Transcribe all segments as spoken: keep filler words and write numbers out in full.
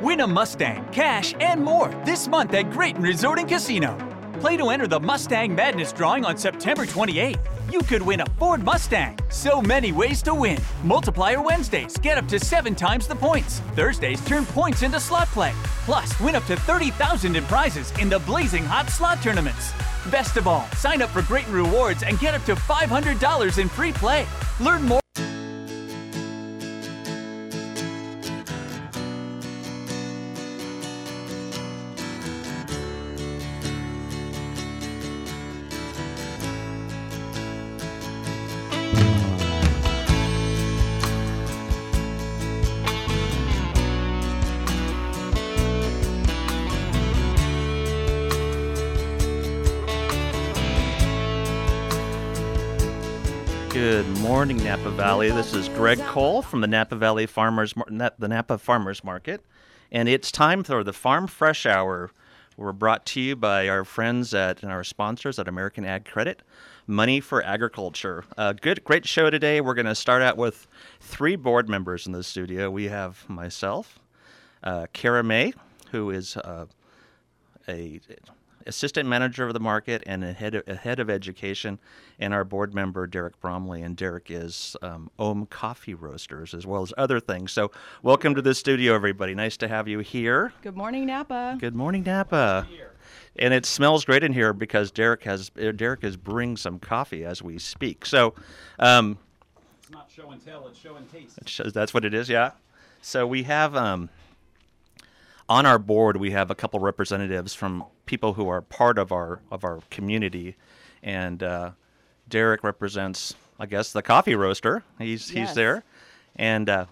Win a Mustang, cash, and more this month at Grayton Resort and Casino. Play to enter the Mustang Madness drawing on September twenty-eighth. You could win a Ford Mustang. So many ways to win. Multiplier Wednesdays, get up to seven times the points. Thursdays, turn points into slot play. Plus, win up to thirty thousand dollars in prizes in the Blazing Hot Slot tournaments. Best of all, sign up for Grayton Rewards and get up to five hundred dollars in free play. Learn more. Good morning, Napa Valley. This is Greg Cole from the Napa Valley Farmers, Mar- the Napa Farmers Market, and it's time for the Farm Fresh Hour. We're brought to you by our friends at and our sponsors at American Ag Credit, Money for Agriculture. Uh, good, great show today. We're going to start out with three board members in the studio. We have myself, uh, Kara May, who is uh, a assistant manager of the market and a head of, a head of education, and our board member, Derek Bromley. And Derek is um, Ohm Coffee Roasters as well as other things. So welcome to the studio, everybody. Nice to have you here. Good morning, Napa. Good morning, Napa. And it smells great in here because Derek has Derek is brewing some coffee as we speak. So um, it's not show and tell, it's show and taste. It shows, that's what it is, yeah. So we have... Um, On our board, we have a couple representatives from people who are part of our of our community, and uh, Derek represents, I guess, the coffee roaster. He's Yes. he's there, and uh,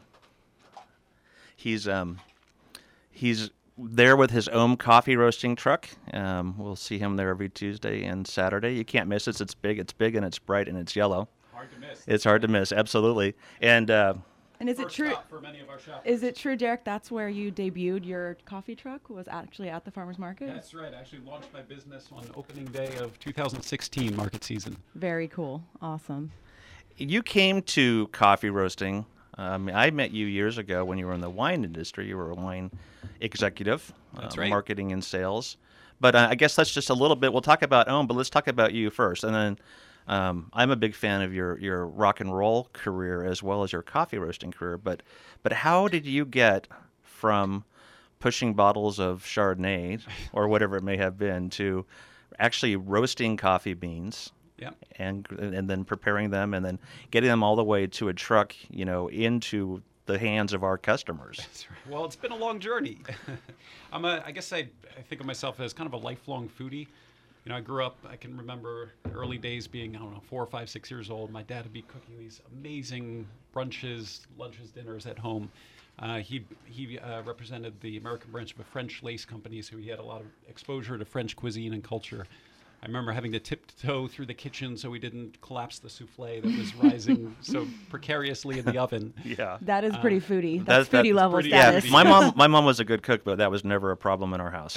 he's um he's there with his own coffee roasting truck. Um, we'll see him there every Tuesday and Saturday. You can't miss it. It's big. It's big, and it's bright, and it's yellow. Hard to miss. It's hard to miss, absolutely. And uh, And is it First true? stop for many of our shoppers. Is it true, Derek? That's where you debuted your coffee truck? Was actually at the farmers market? That's right. I actually launched my business on opening day of two thousand sixteen market season. Very cool. Awesome. You came to coffee roasting. Um, I met you years ago when you were in the wine industry. You were a wine executive, That's uh, right. marketing and sales. But uh, I guess that's just a little bit. We'll talk about Ohm, but let's talk about you first. And then um, I'm a big fan of your, your rock and roll career as well as your coffee roasting career. But but how did you get from pushing bottles of Chardonnay or whatever it may have been to actually roasting coffee beans? Yep. and and then preparing them and then getting them all the way to a truck, you know, into the hands of our customers. That's right. Well, it's been a long journey. I'm a, I guess I, I think of myself as kind of a lifelong foodie. You know, I grew up, I can remember early days being, I don't know, four or five, six years old. My dad would be cooking these amazing brunches, lunches, dinners at home. Uh, he he uh, represented the American branch of a French lace company, so he had a lot of exposure to French cuisine and culture. I remember having to tiptoe through the kitchen so we didn't collapse the souffle that was rising so precariously in the oven. Yeah. That is pretty foodie. That's- That's, foodie that's level pretty- Yeah, status. my mom my mom was a good cook, but that was never a problem in our house.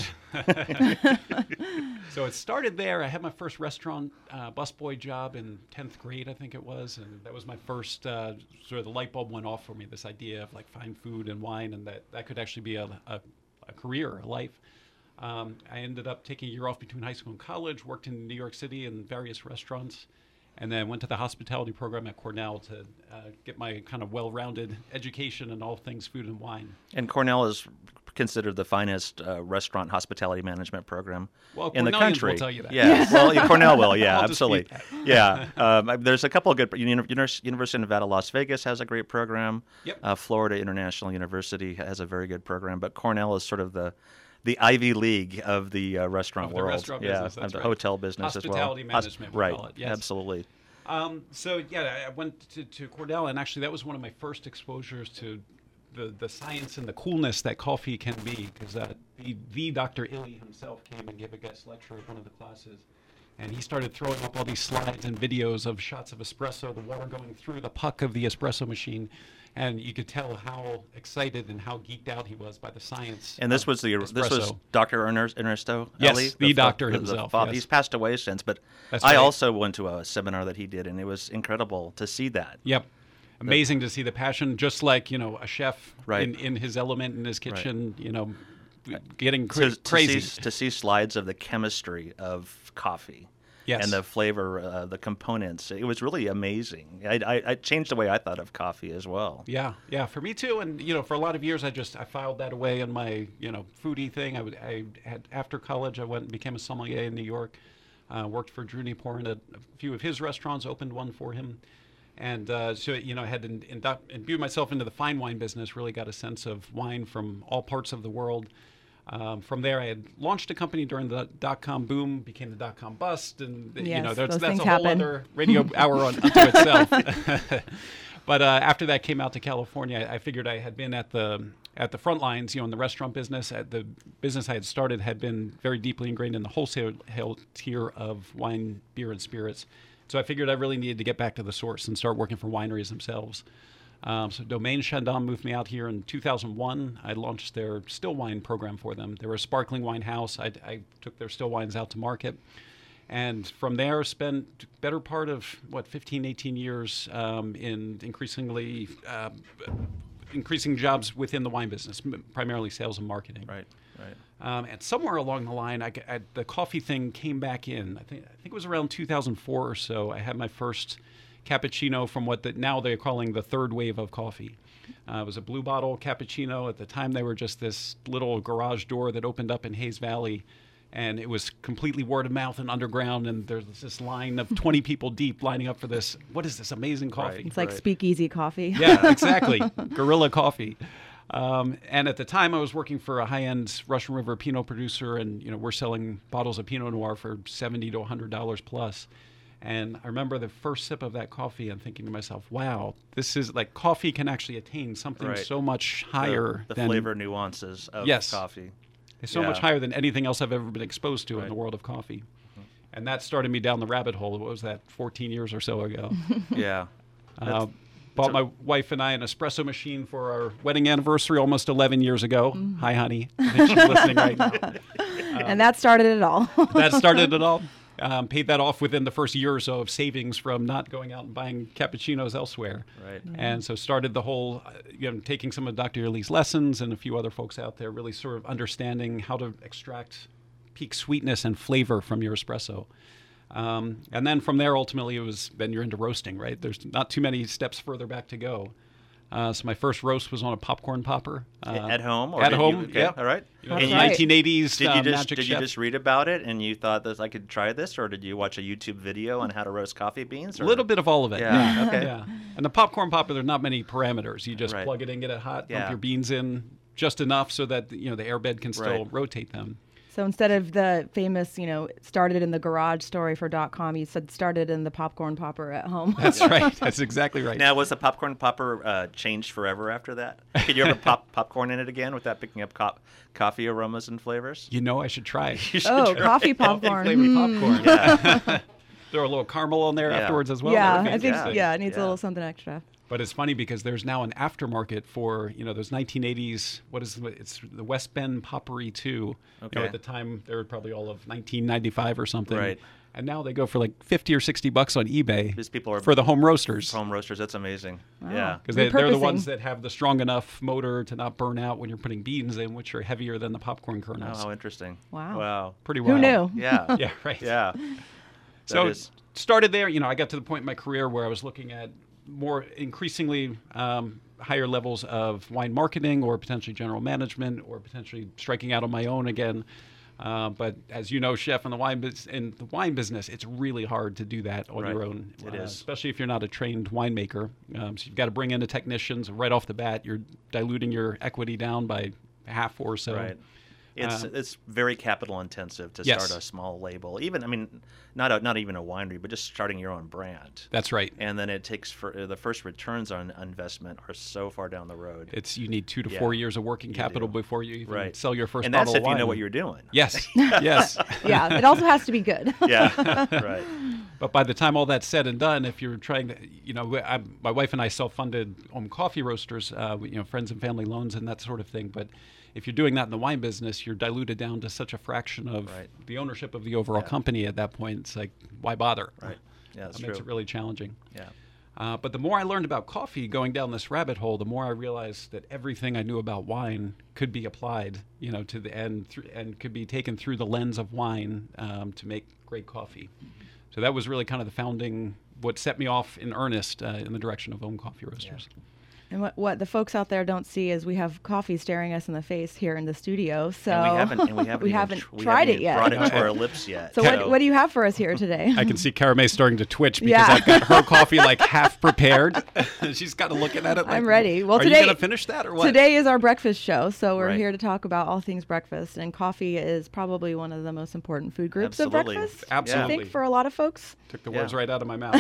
So it started there. I had my first restaurant uh, busboy job in tenth grade, I think it was, and that was my first uh, sort of the light bulb went off for me. This idea of like fine food and wine, and that that could actually be a, a, a career, a life. Um, I ended up taking a year off between high school and college. Worked in New York City in various restaurants, and then went to the hospitality program at Cornell to uh, get my kind of well-rounded education in all things food and wine. And Cornell is considered the finest uh, restaurant hospitality management program Well, in the Cornellians country. will tell you that. Yeah, well, yeah, Cornell will. Yeah, I'll dispute absolutely. Yeah, um, there's a couple of good. Uni- Univers- University of Nevada, Las Vegas has a great program. Yep. Uh, Florida International University has a very good program, but Cornell is sort of the the Ivy League of the uh, restaurant Of the world. restaurant yeah, business, that's of the right. hotel business as well. Hospitality management, we right? call it, yes. Absolutely. Um, so yeah, I went to, to Cornell, and actually that was one of my first exposures to the, the science and the coolness that coffee can be. Because uh, the, the Doctor Illy himself came and gave a guest lecture at one of the classes, and he started throwing up all these slides and videos of shots of espresso, the water going through the puck of the espresso machine, and you could tell how excited and how geeked out he was by the science. And this of was the this was espresso. Doctor Ernest, Ernesto Yes, Ellie, the fa- doctor the himself, father. yes. He's passed away since, but That's I right. also went to a seminar that he did, and it was incredible to see that. Yep. amazing to see the passion, just like, you know, a chef Right. in, in his element in his kitchen, you know, getting cra- to, to crazy. see, to see slides of the chemistry of coffee. Yes. And the flavor, uh, the components. It was really amazing. I, I, I changed the way I thought of coffee as well. Yeah, yeah, for me too. And you know, for a lot of years, I just I filed that away in my you know foodie thing. I would I had after college, I went and became a sommelier in New York. Uh, worked for Drew Nieporn at a few of his restaurants. Opened one for him, and uh, so you know, I had to indu- imbue myself into the fine wine business. Really got a sense of wine from all parts of the world. Um, from there, I had launched a company during the dot-com boom, became the dot-com bust, and you Yes, know that's those that's things a whole happen. other radio hour on, unto itself. But uh, after that, came out to California. I, I figured I had been at the at the front lines, you know, in the restaurant business. At the business I had started had been very deeply ingrained in the wholesale tier of wine, beer, and spirits. So I figured I really needed to get back to the source and start working for wineries themselves. Um, so Domaine Chandon moved me out here in two thousand one. I launched their still wine program for them. They were a sparkling wine house. I, I took their still wines out to market. And from there, spent better part of, what, fifteen, eighteen years um, in increasingly uh, increasing jobs within the wine business, m- primarily sales and marketing. Right, right. Um, and somewhere along the line, I, I, the coffee thing came back in. I think I think it was around two thousand four or so. I had my first cappuccino from what the, now they're calling the third wave of coffee. Uh, it was a blue bottle cappuccino. At the time, they were just this little garage door that opened up in Hayes Valley. And it was completely word of mouth and underground. And there's this line of twenty people deep lining up for this. What is this amazing coffee? Right. It's like Right. speakeasy coffee. Yeah, exactly. Guerrilla coffee. Um, and at the time, I was working for a high-end Russian River Pinot producer, and you know we're selling bottles of Pinot Noir for seventy to a hundred dollars plus. And I remember the first sip of that coffee, and thinking to myself, "Wow, this is like coffee can actually attain something Right. so much higher The, the than flavor nuances of Yes. coffee. it's so much Yeah. higher than anything else I've ever been exposed to in Right. the world of coffee." And that started me down the rabbit hole. What was that? fourteen years or so ago. Yeah. Uh, bought my wife and I an espresso machine for our wedding anniversary almost eleven years ago. Hi, honey. I think she's listening right now. And that started it all. That started it all. Um, paid that off within the first year or so of savings from not going out and buying cappuccinos elsewhere. Right. And so started the whole, uh, you know, taking some of Doctor Yurley's lessons and a few other folks out there, really sort of understanding how to extract peak sweetness and flavor from your espresso. Um, and then from there, ultimately, it was then you're into roasting, right? There's not too many steps further back to go. Uh, so my first roast was on a popcorn popper. Uh, At home? Or at did home, You, okay, yeah. all right. You know, That's in right. nineteen eighties Did uh, you just Magic did you Chef. just read about it and you thought that I could try this, or did you watch a YouTube video on how to roast coffee beans? A Or? little bit of all of it. Yeah, okay. Yeah. And the popcorn popper, there are not many parameters. You just Right. plug it in, get it hot, Yeah. dump your beans in just enough so that you know the airbed can still Right. rotate them. So instead of the famous, you know, started in the garage story for .com, you said started in the popcorn popper at home. That's right. That's exactly right. Now, was the popcorn popper uh, changed forever after that? Could you ever pop popcorn in it again without picking up co- coffee aromas and flavors? You know, I should try. You should Oh, try. coffee Coffee popcorn. flavored Hmm. popcorn. Yeah. Throw a little caramel in there Yeah. afterwards as well. That Yeah, would be I think interesting. yeah, it needs Yeah. a little something extra. But it's funny because there's now an aftermarket for, you know, those nineteen eighties, what is it? It's the West Bend Poppery two. You know, Okay. at the time, they were probably all of nineteen ninety-five or something. Right. And now they go for like fifty or sixty bucks on eBay These people are for the home roasters. home roasters. That's amazing. Wow. Yeah. Because they, they're the Repurposing. ones that have the strong enough motor to not burn out when you're putting beans in, which are heavier than the popcorn Oh, kernels. how interesting. Wow. Wow. Pretty Who wild. knew? Yeah. Yeah, right. Yeah. So That is- started there. You know, I got to the point in my career where I was looking at more increasingly um, higher levels of wine marketing, or potentially general management, or potentially striking out on my own again. Uh, but as you know, chef in the wine bus- in the wine business, it's really hard to do that on Right. your own. It uh, is. especially if you're not a trained winemaker. Um, so you've got to bring in the technicians right off the bat. You're diluting your equity down by half or so. Right. It's Um, it's very capital intensive to Yes. start a small label. Even I mean, not a, not even a winery, but just starting your own brand. That's right. And then it takes for the first returns on investment are so far down the road. It's you need two to Yeah. four years of working You capital do. before you even Right. sell your first and that's bottle if of wine. you know what you're doing. Yes, yes. Yeah, it also has to be good. Yeah. Right. But by the time all that's said and done, if you're trying to, you know, I, my wife and I self-funded home coffee roasters, uh, you know, friends and family loans and that sort of thing. But if you're doing that in the wine business, you're diluted down to such a fraction of Right. the ownership of the overall Yeah. company at that point. It's like, why bother? Right. Yeah, that's That makes true. it really challenging. Yeah. Uh, but the more I learned about coffee going down this rabbit hole, the more I realized that everything I knew about wine could be applied, you know, to the end th- and could be taken through the lens of wine um, to make great coffee. So that was really kind of the founding, what set me off in earnest uh, in the direction of Ohm Coffee Roasters. Yeah. And what, what the folks out there don't see is we have coffee staring us in the face here in the studio. So And we haven't, and we haven't, we even haven't tr- we tried haven't it even yet. brought it to our lips yet. So what, what do you have for us here today? I can see Cara Mae starting to twitch because Yeah. I've got her coffee like half prepared. She's got to looking at it like, I'm ready. Well, are today, you going to finish that or what? Today is our breakfast show, so we're Right. here to talk about all things breakfast. And coffee is probably one of the most important food groups Absolutely. of breakfast. Absolutely. I think for a lot of folks. Took the Yeah. words right out of my mouth.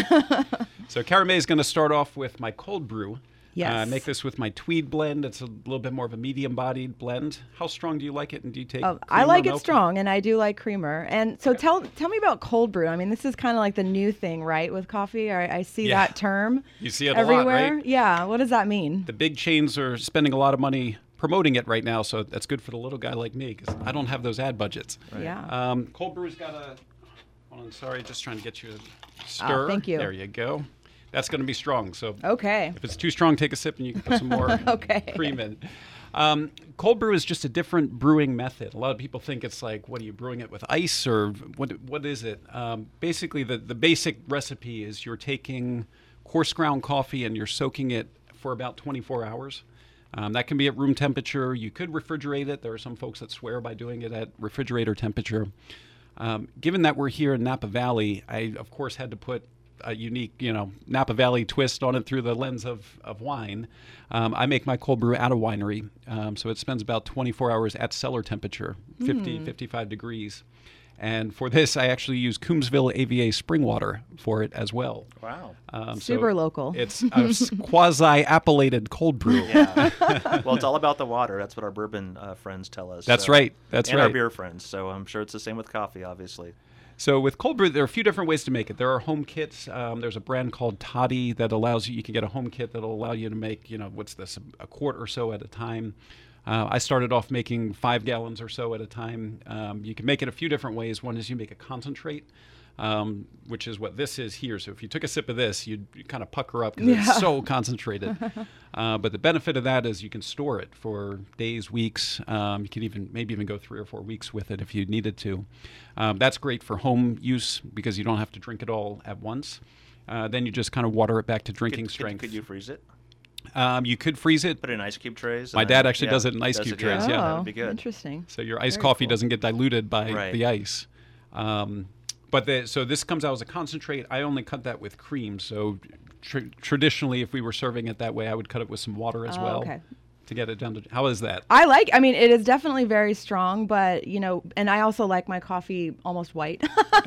So Cara Mae is going to start off with my cold brew. Yes. Uh, make this with my Tweed blend. It's a little bit more of a medium-bodied blend. How strong do you like it, and do you take? Oh, cream I or like it milk? strong, and I do like creamer. And so tell tell me about cold brew. I mean, this is kind of like the new thing, right, with coffee? I, I see Yeah. that term You see it everywhere. a lot, right? Yeah. What does that mean? The big chains are spending a lot of money promoting it right now, so that's good for the little guy like me because I don't have those ad budgets. Yeah. Um, cold brew's got a. Hold on, sorry, just trying to get you a stir. Ah, thank you. There you go. That's going to be strong. So Okay. if it's too strong, take a sip and you can put some more Okay. cream in. Um, cold brew is just a different brewing method. A lot of people think it's like, what are you brewing it with ice or what? What is it? Um, basically, the the basic recipe is you're taking coarse ground coffee and you're soaking it for about twenty-four hours. Um, that can be at room temperature. You could refrigerate it. There are some folks that swear by doing it at refrigerator temperature. Um, given that we're here in Napa Valley, I of course had to put a unique, you know, Napa Valley twist on it through the lens of, of wine. Um, I make my cold brew at a winery, um, so it spends about twenty-four hours at cellar temperature, fifty, fifty-five degrees. And for this, I actually use Coombsville A V A spring water for it as well. Wow. Um, Super so local. It's a s- quasi-appellated cold brew. Yeah. Well, it's all about the water. That's what our bourbon uh, friends tell us. That's so- right. That's and our right. beer friends. So I'm sure it's the same with coffee, obviously. So with cold brew, there are a few different ways to make it. There are home kits. Um, there's a brand called Toddy that allows you, you can get a home kit that'll allow you to make, you know, what's this, a quart or so at a time. Uh, I started off making five gallons or so at a time. Um, you can make it a few different ways. One is you make a concentrate, um, which is what this is here. So if you took a sip of this, you'd, you'd kind of pucker up because Yeah. it's so concentrated. uh, but the benefit of that is you can store it for days, weeks. Um, you can even maybe even go three or four weeks with it if you needed to. Um, that's great for home use because you don't have to drink it all at once. Uh, then you just kind of water it back to drinking Could, strength. Could, could you freeze it? Um, you could freeze it. Put it in ice cube trays? My and dad then- actually yeah, does it in ice does cube it, yeah. trays, yeah. Oh, That'd be good. interesting. So your iced Very coffee cool. doesn't get diluted by Right. the ice. Um, but the, so this comes out as a concentrate. I only cut that with cream. So tr- traditionally, if we were serving it that way, I would cut it with some water as Oh, well okay. to get it down to. How is that? I like, I mean, it is definitely very strong, but, you know, and I also like my coffee almost white.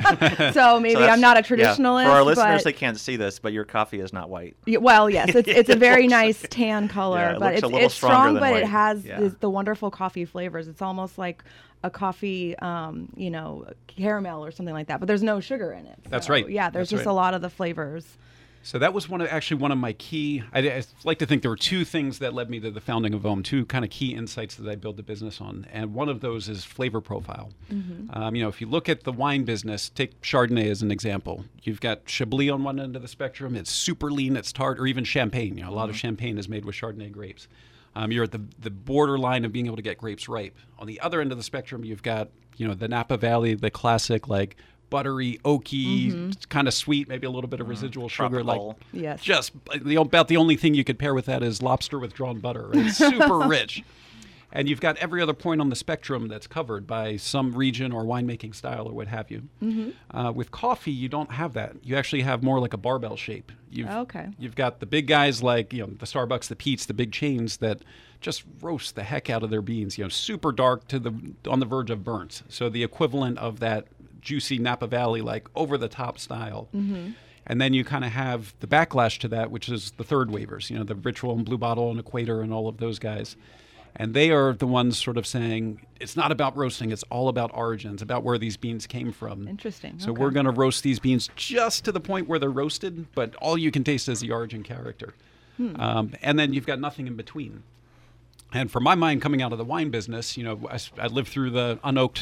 so maybe So that's- I'm not a yeah. traditionalist. For our listeners, but, they can't see this, but your coffee is not white. y- well, yes, it's, it's a It very looks- nice tan color, Yeah, it but looks it's, a little it's stronger strong, than but it white. has Yeah. this, the wonderful coffee flavors. It's almost like a coffee, um, you know, caramel or something like that, but there's no sugar in it. That's So, right. Yeah, there's That's just right. a lot of the flavors. So that was one of actually one of my key. I, I like to think there were two things that led me to the founding of Ohm, two kind of key insights that I built the business on, and one of those is flavor profile. Um, you know, if you look at the wine business, take Chardonnay as an example. You've got Chablis on one end of the spectrum. It's super lean, it's tart, or even Champagne. You know, a lot of Champagne is made with Chardonnay grapes. Um, you're at the the borderline of being able to get grapes ripe. On the other end of the spectrum, you've got you know the Napa Valley, the classic like buttery, oaky, kind of sweet, maybe a little bit of residual sugar. Tropical. Like Yes. just the, about the only thing you could pair with that is lobster with drawn butter. Right? It's super rich. And you've got every other point on the spectrum that's covered by some region or winemaking style or what have you. Uh, with coffee, you don't have that. You actually have more like a barbell shape. You've, Okay. You've got the big guys like you know the Starbucks, the Pete's, the big chains that just roast the heck out of their beans. You know, super dark to the on the verge of burnt. So the equivalent of that juicy Napa Valley, like over the top style. And then you kind of have the backlash to that, which is the third wavers, you know, the Ritual and Blue Bottle and Equator and all of those guys. And they are the ones sort of saying, it's not about roasting, it's all about origins, about where these beans came from. Interesting. So Okay. we're going to roast these beans just to the point where they're roasted, but all you can taste is the origin character. Um, and then you've got nothing in between. And for my mind, coming out of the wine business, you know, I, s- I lived through the unoaked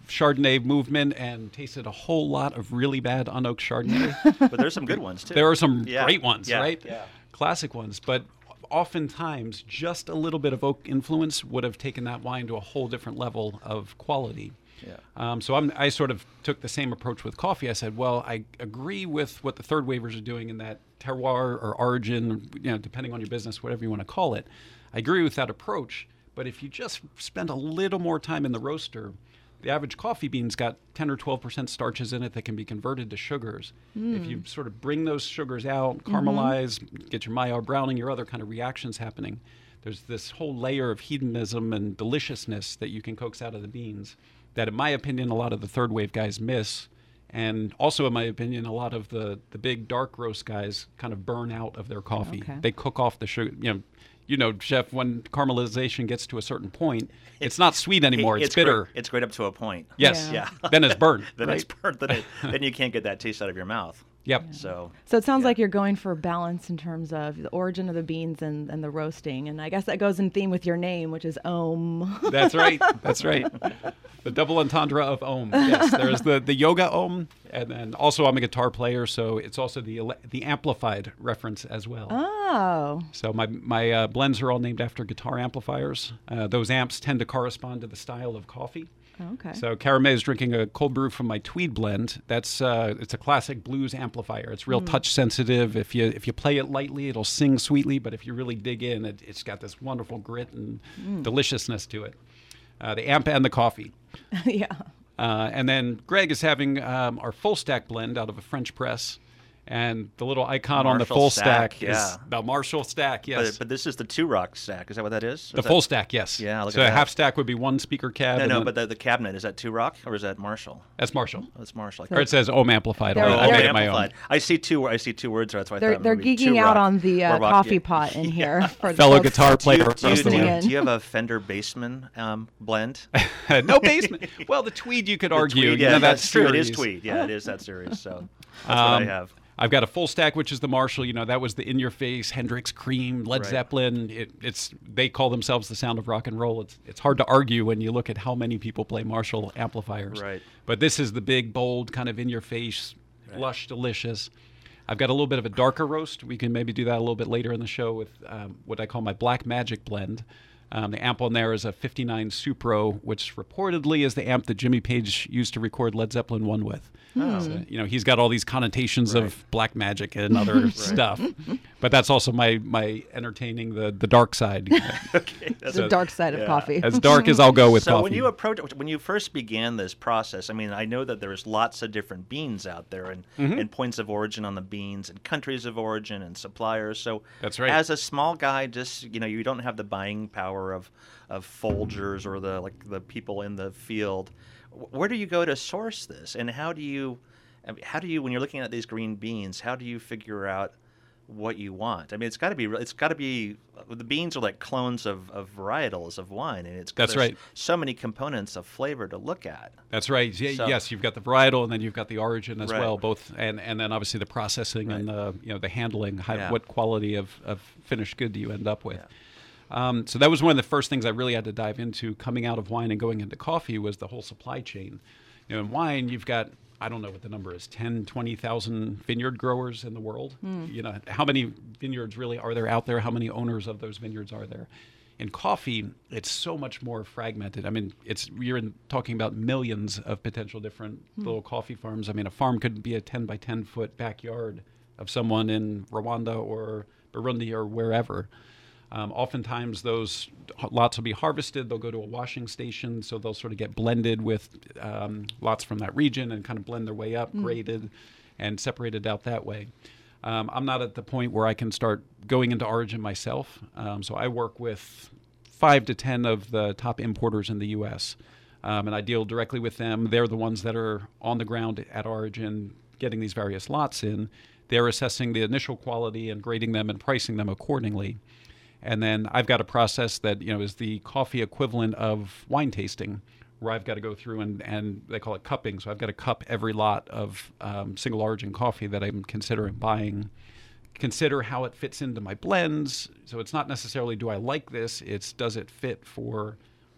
Chardonnay movement and tasted a whole lot of really bad unoaked Chardonnay. But there's some good ones too. There are some Yeah. great ones, Yeah. right? Yeah. Classic ones. But oftentimes, just a little bit of oak influence would have taken that wine to a whole different level of quality. Yeah. Um, so I'm, I sort of took the same approach with coffee. I said, well, I agree with what the third wavers are doing in that terroir or origin, you know, depending on your business, whatever you want to call it. I agree with that approach. But if you just spend a little more time in the roaster, the average coffee bean's got ten or twelve percent starches in it that can be converted to sugars. Mm. If you sort of bring those sugars out, caramelize, mm-hmm. get your Maillard browning, your other kind of reactions happening, there's this whole layer of hedonism and deliciousness that you can coax out of the beans that, in my opinion, a lot of the third wave guys miss. And also, in my opinion, a lot of the, the big dark roast guys kind of burn out of their coffee. Okay. They cook off the sugar. You know, you know, Chef, when caramelization gets to a certain point, it's, it's not sweet anymore. It's, it's bitter. Great. It's great up to a point. Yes. Yeah. Yeah. Then it's burnt. then right? it's burnt. Then, it, then you can't get that taste out of your mouth. Yep. Yeah. So. So it sounds yeah. like you're going for balance in terms of the origin of the beans and, and the roasting. And I guess that goes in theme with your name, which is Om. That's right. That's right. The double entendre of Om. Yes, there's the, the yoga Om, and then also I'm a guitar player, so it's also the ele- the amplified reference as well. Oh. So my my uh, blends are all named after guitar amplifiers. Uh, those amps tend to correspond to the style of coffee. Okay. So Caramel is drinking a cold brew from my Tweed blend. That's uh, it's a classic blues amplifier. It's real mm. touch sensitive. If you if you play it lightly, it'll sing sweetly. But if you really dig in, it, it's got this wonderful grit and mm. deliciousness to it. Uh, the amp and the coffee. Yeah. Uh, and then Greg is having um, our full stack blend out of a French press. And the little icon Marshall on the full stack, stack is yeah. the Marshall stack, yes. But, but this is the two rock stack. Is that what that is? The is full that... stack, yes. Yeah, look so at a that. half stack would be one speaker cab. No, and no, then... but the, the cabinet, is that two rock or is that Marshall? That's Marshall. Oh, that's Marshall. Or it says Ohm Amplified. They're- I they're- made it my own. Amplified. I see two. I see two words. That's why I They're thought they're maybe geeking two out rock. on the uh, Or rock, coffee yeah. pot in here for the Fellow folks guitar player. Do you, do, you, listening do, you, in. do you have a Fender Bassman um, blend? No basement. Well, the Tweed you could The argue. Tweed, you yeah, know, that that's true. It is series. Tweed. Yeah, it is that series. So that's Um, what I have. I've got a full stack, which is the Marshall. You know, that was the in-your-face Hendrix, Cream, Led Right. Zeppelin. It, it's they call themselves the sound of rock and roll. It's it's hard to argue when you look at how many people play Marshall amplifiers. Right. But this is the big, bold, kind of in-your-face, Right. lush, delicious. I've got a little bit of a darker roast. We can maybe do that a little bit later in the show with um, what I call my Black Magic blend. Um, the amp on there is a fifty-nine Supro, which reportedly is the amp that Jimmy Page used to record Led Zeppelin one with. Oh. So, you know, he's got all these connotations Right. of black magic and other stuff. But that's also my my entertaining the the dark side. Okay, that's the a- dark side of yeah. coffee. As dark as I'll go with so coffee. when you approach when you first began this process, I mean, I know that there's lots of different beans out there and, Mm-hmm. and points of origin on the beans and countries of origin and suppliers. So That's right. as a small guy, just you know, you don't have the buying power of of Folgers or the like the people in the field. Wh- Where do you go to source this, and how do you I mean, how do you when you're looking at these green beans, how do you figure out what you want? I mean, it's got to be it's got to be the beans are like clones of, of varietals of wine, and it's That's there's right. so many components of flavor to look at. That's right. Yeah, So- yes, you've got the varietal, and then you've got the origin as Right. well. Both, and, and then obviously the processing and the you know the handling. How, Yeah. What quality of, of finished good do you end up with? Yeah. Um, so that was one of the first things I really had to dive into coming out of wine and going into coffee was the whole supply chain. You know, in wine, you've got I don't know what the number is, ten, twenty thousand vineyard growers in the world. You know, how many vineyards really are there out there? How many owners of those vineyards are there? In coffee, it's so much more fragmented. I mean, it's you're in, talking about millions of potential different little coffee farms. I mean, a farm could be a ten by ten foot backyard of someone in Rwanda or Burundi or wherever. Um, oftentimes, those lots will be harvested. They'll go to a washing station, so they'll sort of get blended with um, lots from that region and kind of blend their way up, graded, and separated out that way. Um, I'm not at the point where I can start going into origin myself, um, so I work with five to ten of the top importers in the U S, um, and I deal directly with them. They're the ones that are on the ground at origin, getting these various lots in. They're assessing the initial quality and grading them and pricing them accordingly. And then I've got a process that, you know, is the coffee equivalent of wine tasting, where I've got to go through and, and they call it cupping. So I've got to cup every lot of um, single origin coffee that I'm considering buying, consider how it fits into my blends. So it's not necessarily do I like this, it's does it fit for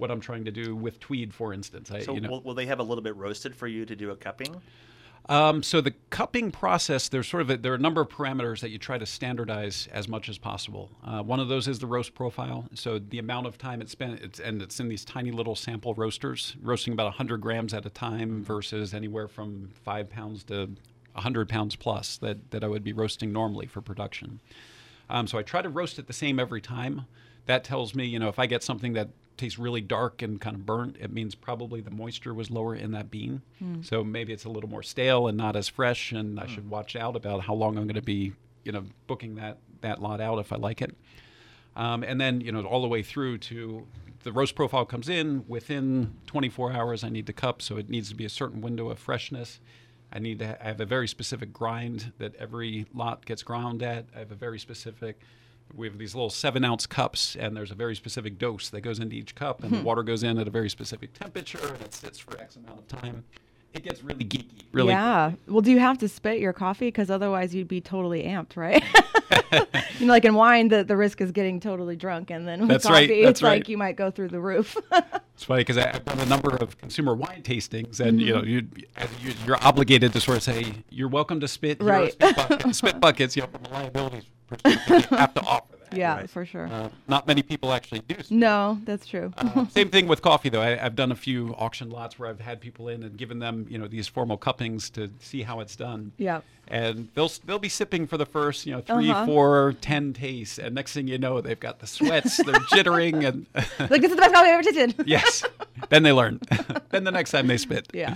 what I'm trying to do with tweed, for instance. I, So you know, will, will they have a little bit roasted for you to do a cupping? Um, so the cupping process, there's sort of a, there are a number of parameters that you try to standardize as much as possible. Uh, one of those is the roast profile. So the amount of time it's spent, it's, and it's in these tiny little sample roasters, roasting about one hundred grams at a time versus anywhere from five pounds to one hundred pounds plus that, that I would be roasting normally for production. Um, so I try to roast it the same every time. That tells me, you know, if I get something that tastes really dark and kind of burnt, it means probably the moisture was lower in that bean. Mm. So maybe it's a little more stale and not as fresh, and mm. I should watch out about how long I'm going to be, you know, booking that, that lot out if I like it. Um, and then, you know, all the way through to the roast profile comes in. Within twenty-four hours, I need to cup, so it needs to be a certain window of freshness. I need to ha- I have a very specific grind that every lot gets ground at. I have a very specific... We have these little seven ounce cups, and there's a very specific dose that goes into each cup, and hmm. the water goes in at a very specific temperature, and it sits for X amount of time. It gets really geeky. Really. Yeah. Well, do you have to spit your coffee? Because otherwise you'd be totally amped, right? You know, like in wine, the, the risk is getting totally drunk, and then with That's coffee, right. That's it's right. like you might go through the roof. It's funny because I've done a number of consumer wine tastings, and mm-hmm. you know, you, you, you're obligated to sort of say, "You're welcome to spit." Right. Spit, bucket, spit buckets. You know, from a liability perspective, you have to offer that. Yeah, right? for sure. Uh, not many people actually do. Spit. No, that's true. uh, same thing with coffee, though. I, I've done a few auction lots where I've had people in and given them, you know, these formal cuppings to see how it's done. Yeah. And they'll they'll be sipping for the first, you know, three, uh-huh. four, ten tastes, and next thing you know, they've got the sweats, they're jittering, and like, this is the best coffee I've ever tasted. Yes. Then they learn. Then the next time they spit. Yeah.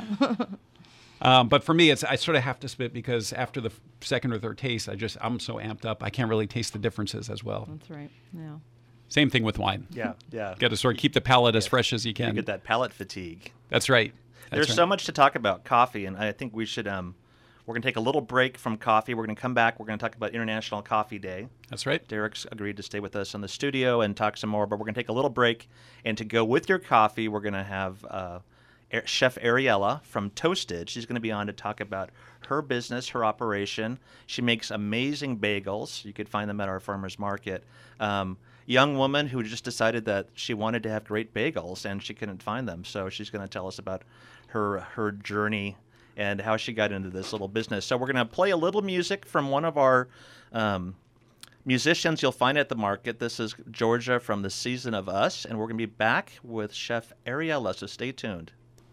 Um, but for me, it's I sort of have to spit because after the f- second or third taste, I just I'm so amped up, I can't really taste the differences as well. That's right. Yeah. Same thing with wine. Yeah, yeah. Got to sort of keep the palate yeah. as fresh as you can. You get that palate fatigue. That's right. That's There's right. so much to talk about coffee, and I think we should. Um, we're going to take a little break from coffee. We're going to come back. We're going to talk about International Coffee Day. That's right. Derek's agreed to stay with us in the studio and talk some more, but we're going to take a little break. And to go with your coffee, we're going to have uh, Chef Ariella from Toasted. She's going to be on to talk about her business, her operation. She makes amazing bagels. You could find them at our farmers market. Um, young woman who just decided that she wanted to have great bagels and she couldn't find them. So she's going to tell us about her her journey and how she got into this little business. So we're going to play a little music from one of our um, musicians you'll find at the market. This is Georgia from the Season of Us, and we're going to be back with Chef Ariella, so stay tuned.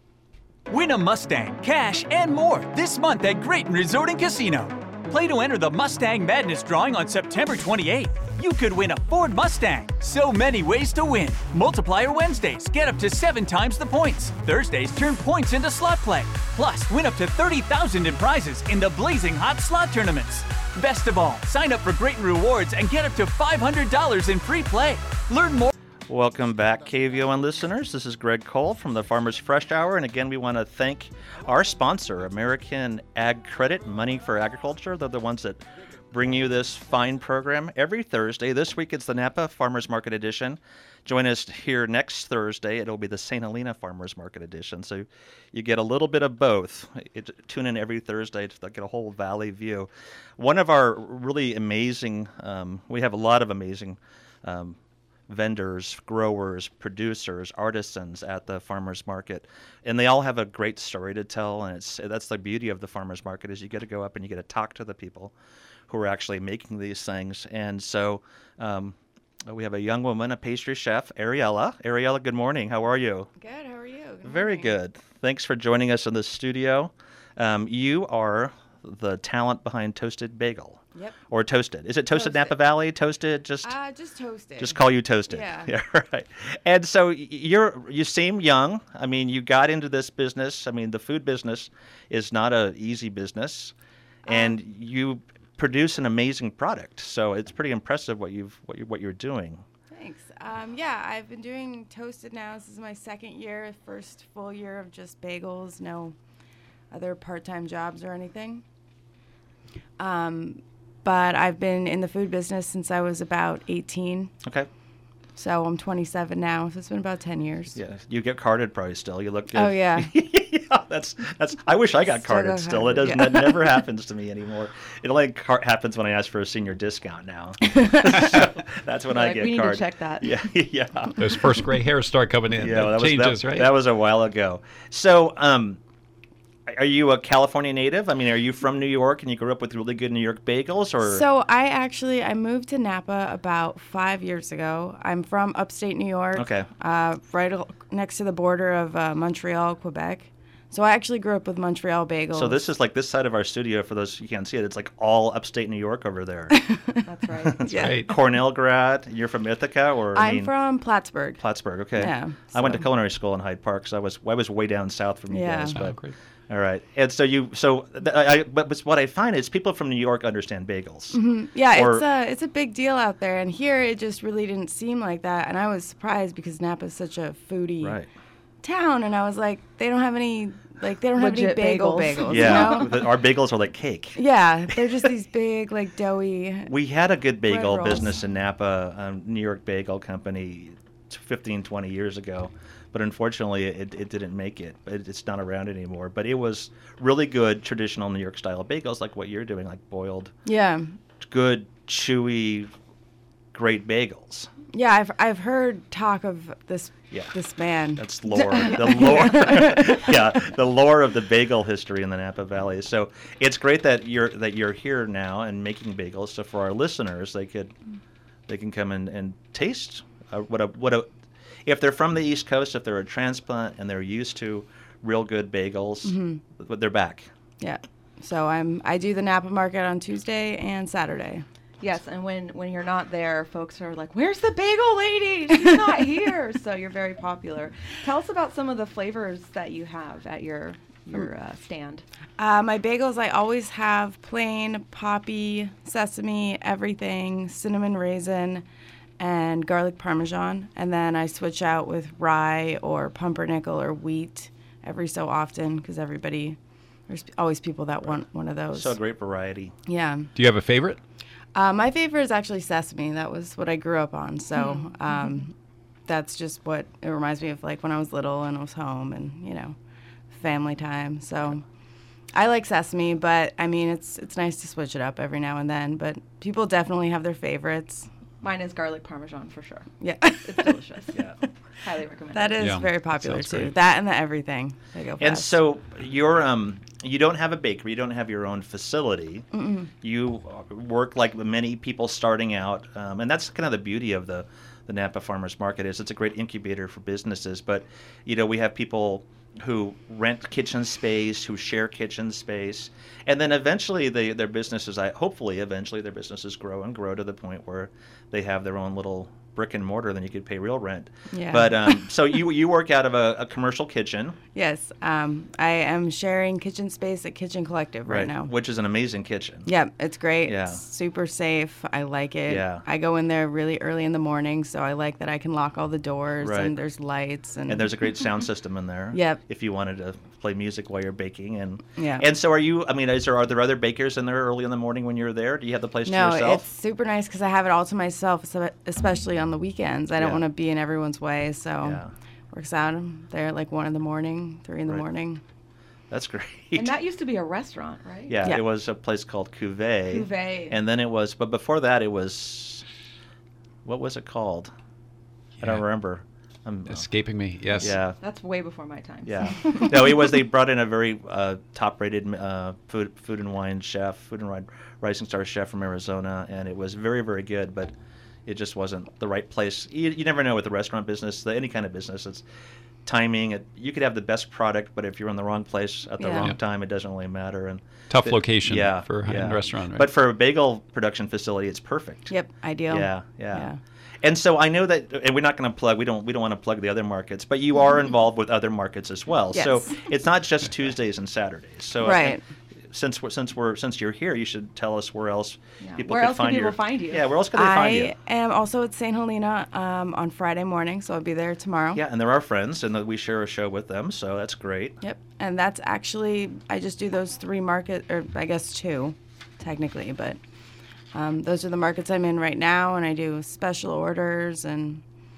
Win a Mustang, cash, and more this month at Grayton Resort and Casino. Play to enter the Mustang Madness drawing on September twenty-eighth. You could win a Ford Mustang. So many ways to win. Multiplier Wednesdays, get up to seven times the points. Thursdays, turn points into slot play. Plus, win up to thirty thousand dollars in prizes in the Blazing Hot Slot tournaments. Best of all, sign up for Grayton Rewards and get up to five hundred dollars in free play. Learn more. Welcome back, K V O N listeners. This is Greg Cole from the Farmers Fresh Hour, and again, we want to thank our sponsor, American Ag Credit, Money for Agriculture. They're the ones that bring you this fine program every Thursday. This week, it's the Napa Farmers Market Edition. Join us here next Thursday. It'll be the Saint Helena Farmers Market Edition, so you get a little bit of both. It, tune in every Thursday to get a whole valley view. One of our really amazing, um, we have a lot of amazing um, vendors, growers, producers, artisans at the farmers market, and they all have a great story to tell. And it's that's the beauty of the farmers market, is you get to go up and you get to talk to the people who are actually making these things. And so um, we have a young woman, a pastry chef, Ariella. Ariella, good morning. How are you? Good. How are you? Good Very morning. good. Thanks for joining us in the studio. Um, you are the talent behind Toasted Bagel. Yep. Or Toasted. Is it Toasted, Toasted. Napa Valley? Toasted? Just Uh, just toasted. just call you Toasted. Yeah. Yeah, right. And so you're you seem young. I mean, you got into this business. I mean, the food business is not an easy business, and Um, you produce an amazing product. So it's pretty impressive what you've what you what you're doing. Thanks. Um, yeah, I've been doing toasted now. This is my second year, first full year of just bagels, no other part-time jobs or anything. Um, but I've been in the food business since I was about eighteen. Okay. So I'm twenty-seven now. So it's been about ten years. Yeah, you get carded probably still. You look good. Oh, yeah. Yeah, that's that's. I wish I got Still carded got still. carded, It doesn't. yeah. That never happens to me anymore. It only car- happens when I ask for a senior discount now. So that's when I Like, get we need to carded. check that. Yeah, yeah. Those first gray hairs start coming in. Yeah, that, well, that changes, was that, right? that was a while ago. So, um, are you a California native? I mean, are you from New York and you grew up with really good New York bagels, or So I actually I moved to Napa about five years ago. I'm from upstate New York. Okay. Uh, right al- next to the border of uh, Montreal, Quebec. So I actually grew up with Montreal bagels. So this is like this side of our studio. For those you can't see it, it's like all upstate New York over there. That's right. yeah. Great. Cornell grad. You're from Ithaca, or I I'm mean, from Plattsburgh. Plattsburgh. Okay. Yeah, I went to so- culinary school in Hyde Park, so I was I was way down south from you Yeah. guys. Oh, But great. all right. And so you so th- I, I but what I find is people from New York understand bagels. Mm-hmm. Yeah, Or- it's a it's a big deal out there, and here it just really didn't seem like that. And I was surprised because Napa is such a foodie Right. town, and I was like, they don't have any like they don't Legit have any bagel bagels. bagels. Yeah. You know? The- our bagels are like cake. Yeah, they're just these big like doughy. We had a good bagel rolls. business in Napa, um, New York Bagel Company, fifteen, twenty years ago. But unfortunately, it, it didn't make it. it. It's not around anymore. But it was really good traditional New York style bagels, like what you're doing, like boiled, Yeah, good, chewy, great bagels. yeah. I've I've heard talk of this Yeah. this man. That's lore. The lore. Yeah, the lore of the bagel history in the Napa Valley. So it's great that you're that you're here now and making bagels. So for our listeners, they could they can come and, and taste uh, what a what a if they're from the East Coast, if they're a transplant and they're used to real good bagels, Mm-hmm. they're back. Yeah. So I'm I do the Napa Market on Tuesday and Saturday. Yes, and when when you're not there, folks are like, "Where's the bagel lady? She's not here." So you're very popular. Tell us about some of the flavors that you have at your your uh, stand. Uh, my bagels, I always have plain, poppy, sesame, everything, cinnamon raisin, and garlic parmesan. And then I switch out with rye or pumpernickel or wheat every so often because everybody, there's always people that want one of those. So great variety. Yeah. Do you have a favorite? Uh, my favorite is actually sesame. That was what I grew up on. So um, that's just what it reminds me of, like when I was little and I was home and, you know, family time. So I like sesame, but I mean, it's it's nice to switch it up every now and then. But people definitely have their favorites. Mine is garlic parmesan for sure. Yeah. It's delicious. Yeah. Highly recommend. That is Yeah, very popular sounds too. great. That and the everything. They go And fast. so you're um you don't have a bakery, you don't have your own facility. Mm-mm. You work like many people starting out, um, and that's kind of the beauty of the the Napa Farmers Market is it's a great incubator for businesses. But you know we have people who rent kitchen space, who share kitchen space, and then eventually they, their businesses, I hopefully eventually their businesses grow and grow to the point where they have their own little brick and mortar, then you could pay real rent. Yeah. But um, so you you work out of a, a commercial kitchen, Yes. Um, I am sharing kitchen space at Kitchen Collective right, now. which is an amazing kitchen. Yeah, it's great. Yeah. It's super safe. I like it. Yeah. I go in there really early in the morning, so I like that I can lock all the doors Right. and there's lights and, And there's a great sound system in there. Yep. If you wanted to play music while you're baking, and Yeah. And so, are you? I mean, is there are there other bakers in there early in the morning when you're there? Do you have the place no, to yourself? it's super nice because I have it all to myself, espe- especially on the weekends. I don't Yeah. want to be in everyone's way, so Yeah. works out. I'm there at like one in the morning, three in the Right. morning. That's great. And that used to be a restaurant, right? yeah, Yeah. it was a place called Cuvée. Cuvée. And then it was, but before that, it was, what was it called? I don't Yeah. remember. Um, Escaping me. Yes. yeah. That's way before my time. Yeah. No, it was. They brought in a very uh, top-rated uh, food, food and wine chef, food and wine rising star chef from Arizona, and it was very, very good. But it just wasn't the right place. You, you never know with the restaurant business, the, any kind of business. It's timing. It, you could have the best product, but if you're in the wrong place at the Yeah. wrong Yeah. time, it doesn't really matter. And Tough the- location yeah, for a high-end yeah. restaurant, right? But for a bagel production facility, it's perfect. Yep, ideal. Yeah, yeah, Yeah. And so I know that, and we're not going to plug. We don't. We don't want to plug the other markets, but you are involved with other markets as well. So Yes. it's not just Tuesdays and Saturdays. So I Right. think since we're since we're since you're here, you should tell us where else Yeah. people Where could else can find people your, find you? Yeah, where else can they find you? I am also at Saint Helena um, on Friday morning, so I'll be there tomorrow. Yeah, and they're our friends, and that we share a show with them, so that's great. Yep. And that's actually, I just do those three market, or I guess two, technically, but um, those are the markets I'm in right now, and I do special orders and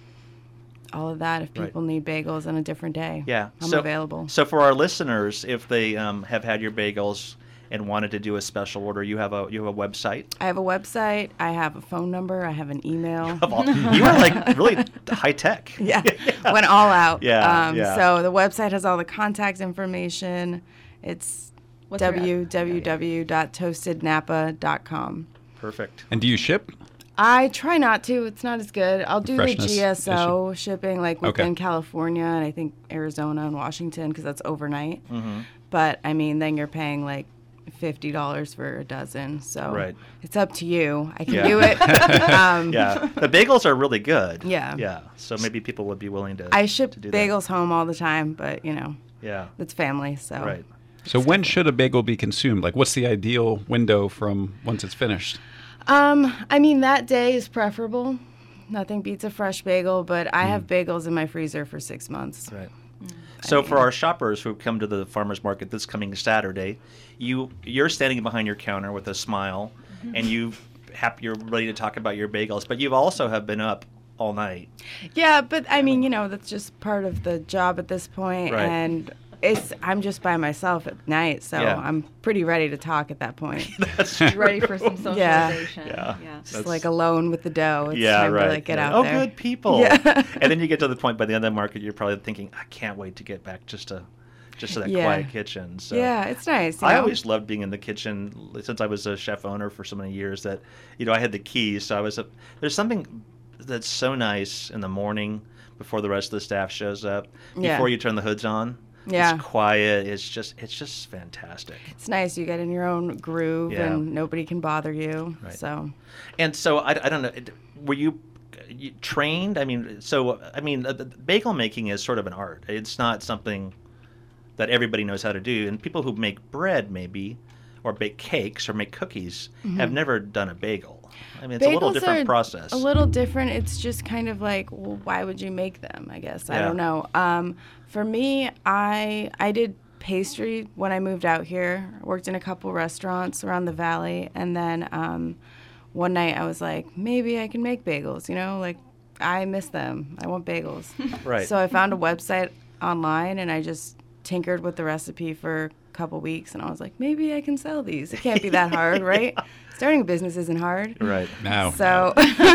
all of that. If Right. people need bagels on a different day, Yeah. I'm so, available. So for our listeners, if they um, have had your bagels and wanted to do a special order, you have a you have a website. I have a website. I have a phone number. I have an email. Of all- you are like really high tech. Yeah, went all out. Yeah, Um, yeah. So the website has all the contact information. It's What's your ad- w w w dot toasted napa dot com. Perfect. And do you ship? I try not to. It's not as good. I'll do the Freshness G S O shipping, like Okay. within California and I think Arizona and Washington, because that's overnight. Mm-hmm. But I mean, then you're paying like fifty dollars for a dozen. So Right. it's up to you. I can Yeah. do it. um, Yeah, the bagels are really good. Yeah. Yeah. So maybe people would be willing to. I ship to do that. bagels home all the time, but you know, Yeah. it's family. So Right. So when should a bagel be consumed? Like, what's the ideal window from once it's finished? Um, I mean, that day is preferable. Nothing beats a fresh bagel, but I have bagels in my freezer for six months. Right. So for our shoppers who come to the farmers market this coming Saturday, you you're standing behind your counter with a smile, and you hap- you're ready to talk about your bagels, but you also have been up all night. Yeah, but I mean, you know, that's just part of the job at this point, Right. and it's I'm just by myself at night, so Yeah. I'm pretty ready to talk at that point. That's Ready for some Yeah. socialization. Yeah. yeah. Just That's- like alone with the dough. It's yeah, time right. to like get Yeah. out oh, there. good people. Yeah. And then you get to the point by the end of the market, you're probably thinking, I can't wait to get back just to just to that Yeah. quiet kitchen. So Yeah, it's nice. you I know? always loved being in the kitchen since I was a chef owner for so many years that, you know, I had the keys. So I was a, there's something that's so nice in the morning before the rest of the staff shows up, Yeah. before you turn the hoods on. Yeah. It's quiet. It's just, it's just fantastic. It's nice. You get in your own groove, Yeah. and nobody can bother you. Right. So And so I, I don't know, it- were you, you trained? I mean, so, I mean, uh, the bagel making is sort of an art. It's not something that everybody knows how to do. And people who make bread, maybe, or bake cakes or make cookies, have never done a bagel. I mean, it's a little Bagels different are process. A little different. It's just kind of like, well, why would you make them? I guess I Yeah. don't know. Um, for me, I I did pastry when I moved out here. I worked in a couple restaurants around the valley, and then um, one night I was like, maybe I can make bagels. You know, like I miss them. I want bagels. Right. So I found a website online, and I just tinkered with the recipe for a couple weeks, and I was like, maybe I can sell these. It can't be that hard, right? Starting a business isn't hard. Right. No. So,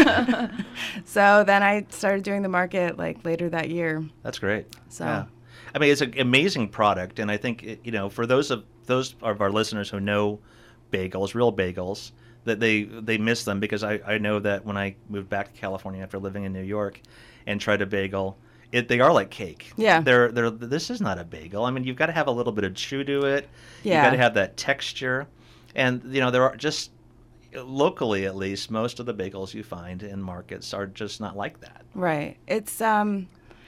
so then I started doing the market like later that year. That's great. So- Yeah. I mean, it's an amazing product, and I think it, you know, for those of those of our listeners who know bagels, real bagels, that they they miss them because I, I know that when I moved back to California after living in New York, and tried a bagel, it they are like cake. Yeah. They're they're this is not a bagel. I mean, you've got to have a little bit of chew to it. Yeah. You've got to have that texture, and you know there are just locally at least most of the bagels you find in markets are just not like that. Right. It's um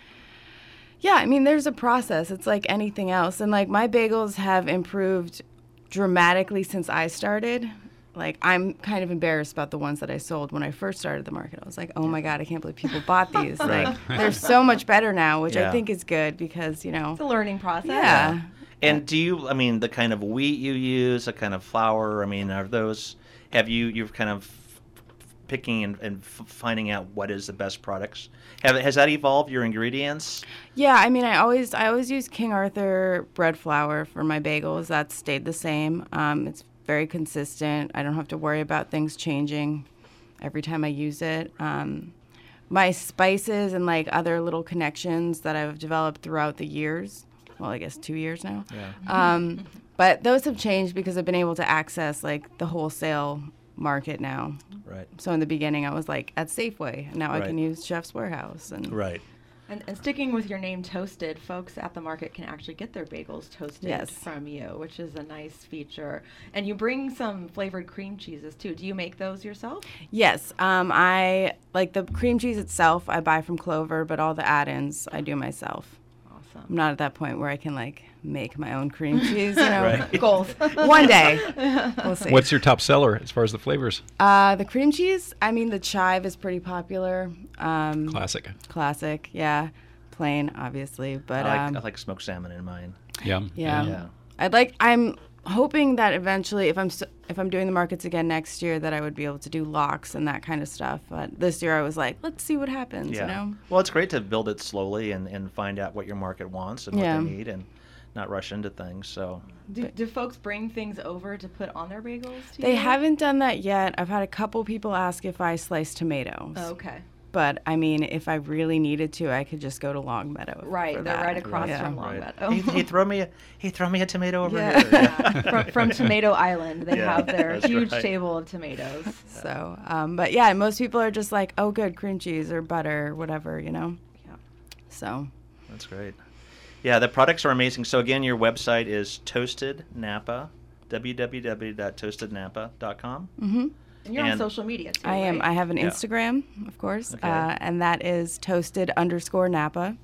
yeah, I mean there's a process. It's like anything else. And like my bagels have improved dramatically since I started. Like I'm kind of embarrassed about the ones that I sold when I first started the market. I was like, "Oh my god, I can't believe people bought these." Like they're so much better now, which Yeah. I think is good because, you know, It's a learning process. yeah. And do you, I mean, the kind of wheat you use, the kind of flour, I mean, are those, have you, you're kind of picking and, and f- finding out what is the best products? Have, has that evolved, your ingredients? Yeah, I mean, I always I always use King Arthur bread flour for my bagels. That's stayed the same. Um, it's very consistent. I don't have to worry about things changing every time I use it. Um, my spices and like other little connections that I've developed throughout the years. Well, I guess two years now. Yeah. Um, but those have changed because I've been able to access like the wholesale market now. Right. So in the beginning, I was like at Safeway, and now I Right. can use Chef's Warehouse. And Right. And, and sticking with your name, Toasted, folks at the market can actually get their bagels toasted Yes. from you, which is a nice feature. And you bring some flavored cream cheeses too. Do you make those yourself? Yes, um, I like the cream cheese itself. I buy from Clover, but all the add-ins I do myself. I'm Awesome. not at that point where I can like make my own cream cheese. You know, Right. Goals. one day we'll see. What's your top seller as far as the flavors? uh, the cream cheese? I mean, the chive is pretty popular. Um, Classic. classic, yeah. Plain, obviously, but I like, um, I like smoked salmon in mine. Yum. yeah. Yeah. I'd like. I'm hoping that eventually, if I'm st- if I'm doing the markets again next year, that I would be able to do locks and that kind of stuff. But this year, I was like, let's see what happens. Yeah. You know. Well, it's great to build it slowly and, and find out what your market wants and Yeah. what they need, and not rush into things. So Do, do folks bring things over to put on their bagels? To They you? haven't done that yet. I've had a couple people ask if I slice tomatoes. Oh, okay. But I mean, if I really needed to, I could just go to Longmeadow. Right, for they're that. right across Yeah. from right. Longmeadow. Hey, hey, throw me a hey, throw me a tomato over Yeah. here. Yeah. from, from Tomato Island, they Yeah, have their that's huge right. table of tomatoes. So, um, but yeah, most people are just like, oh, good, cream cheese or butter, or whatever, you know. Yeah. So, That's great. Yeah, the products are amazing. So again, your website is Toasted Napa, w w w dot toasted napa dot com. hmm And you're on And- social media too, I am. right? I have an Yeah. Instagram, of course, Okay. uh, and that is toasted underscore Napa,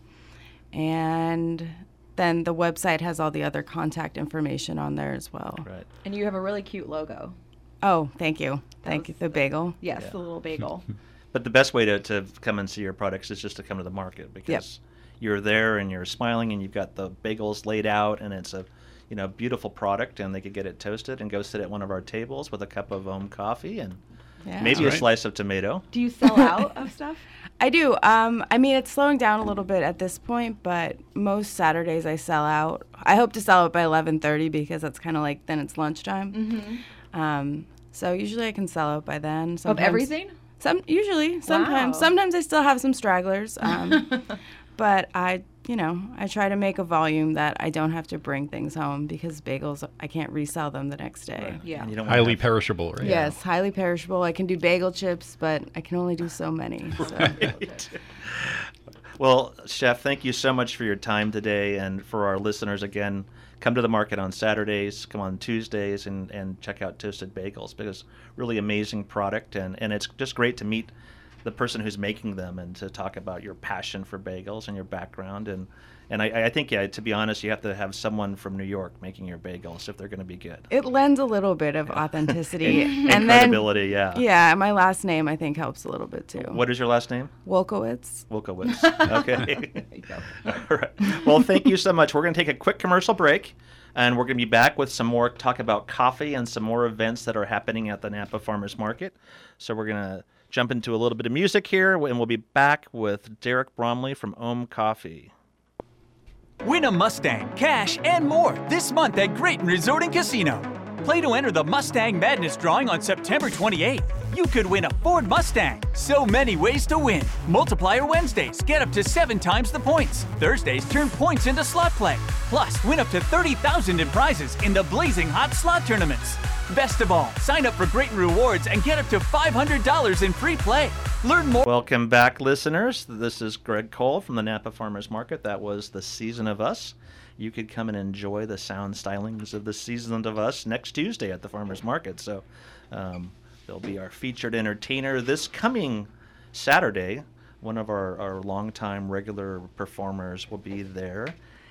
and then the website has all the other contact information on there as well. Right. And you have a really cute logo. Oh, thank you, thank was you. The bagel. Yes, Yeah. the little bagel. But the best way to, to come and see your products is just to come to the market, because you're there and you're smiling and you've got the bagels laid out, and it's a you know beautiful product, and they could get it toasted and go sit at one of our tables with a cup of home coffee and Yeah. maybe a That's right. slice of tomato. Do you sell out of stuff? I do. Um, I mean, it's slowing down a little bit at this point, but most Saturdays I sell out. I hope to sell it by eleven thirty because that's kind of like then it's lunchtime. Mm-hmm. Um, so usually I can sell out by then. Of Sometimes- everything? Some usually, sometimes. Wow. Sometimes I still have some stragglers. Um, but I, you know, I try to make a volume that I don't have to bring things home because bagels, I can't resell them the next day. Right. Yeah. And you don't wanna Highly have- perishable, right? Yes, highly perishable. I can do bagel chips, but I can only do so many. So. Right. Well, Chef, thank you so much for your time today, and for our listeners, again, come to the market on Saturdays, come on Tuesdays, and, and check out Toasted Bagels, because really amazing product, and, and it's just great to meet the person who's making them and to talk about your passion for bagels and your background. And, and I, I think, yeah, to be honest, you have to have someone from New York making your bagels if they're going to be good. It lends a little bit of authenticity. And, and then, credibility, yeah. yeah, my last name I think helps a little bit too. What is your last name? Wolkowitz. Wilkowitz. Okay. All right. Well, thank you so much. We're going to take a quick commercial break, and we're going to be back with some more talk about coffee and some more events that are happening at the Napa Farmers Market. So we're going to jump into a little bit of music here, and we'll be back with Derek Bromley from Ohm Coffee. Win a Mustang, cash, and more this month at Grayton Resort and Casino. Play to enter the Mustang Madness drawing on September twenty-eighth. You could win a Ford Mustang. So many ways to win. Multiplier Wednesdays, get up to seven times the points. Thursdays, turn points into slot play. Plus, win up to thirty thousand dollars in prizes in the Blazing Hot Slot tournaments. Best of all, sign up for Grayton Rewards and get up to five hundred dollars in free play. Learn more. Welcome back, listeners. This is Greg Cole from the Napa Farmers Market. That was The Season of Us. You could come and enjoy the sound stylings of The Season of Us next Tuesday at the Farmers Market. So um, they'll be our featured entertainer this coming Saturday. One of our, our longtime regular performers will be there.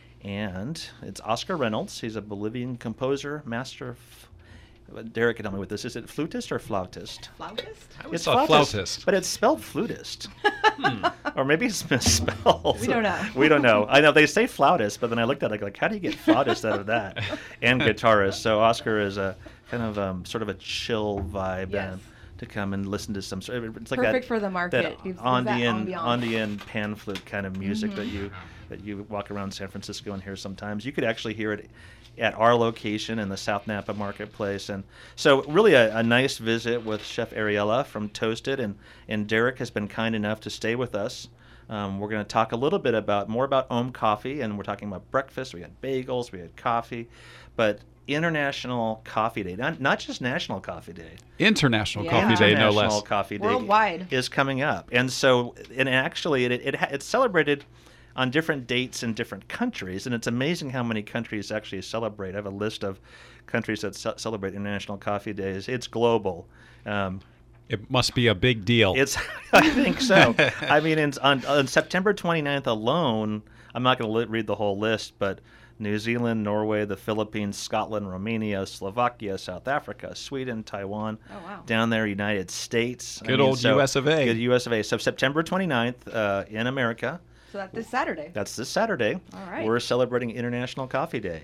And it's Oscar Reynolds. He's a Bolivian composer, master of... Derek can tell me what this is. Is it flutist or flautist? Flautist? I always thought flautist. But it's spelled flutist. Or maybe it's misspelled. We don't know. We don't know. I know they say flautist, but then I looked at it like, how do you get flautist out of that? And guitarist. So Oscar is a kind of um, sort of a chill vibe. Yes. And to come and listen to some sort of, it's like Perfect that, for the market. that Gives- gives on that the end ambiance. on the end pan flute kind of music Mm-hmm. that you that you walk around San Francisco and hear sometimes. You could actually hear it at our location in the South Napa Marketplace. And so really a, a nice visit with Chef Ariella from Toasted, and, and Derek has been kind enough to stay with us. Um, we're going to talk a little bit about more about Ohm Coffee, and we're talking about breakfast. We had bagels, we had coffee, but International Coffee Day, not, not just National Coffee Day. International Yeah. Coffee Day, no International less. Coffee Day Worldwide. is coming up, and so and actually it it, it it's celebrated on different dates in different countries, and it's amazing how many countries actually celebrate. I have a list of countries that ce- celebrate International Coffee Days. It's global. Um, It must be a big deal. it's I think so. I mean, in, on, on September twenty-ninth alone, I'm not going to li- read the whole list, but New Zealand, Norway, the Philippines, Scotland, Romania, Slovakia, South Africa, Sweden, Taiwan, Oh, wow. down there, United States. Good old U S of A. Good U S of A. So September twenty-ninth uh, in America. So that's this Saturday. That's this Saturday. All right. We're celebrating International Coffee Day.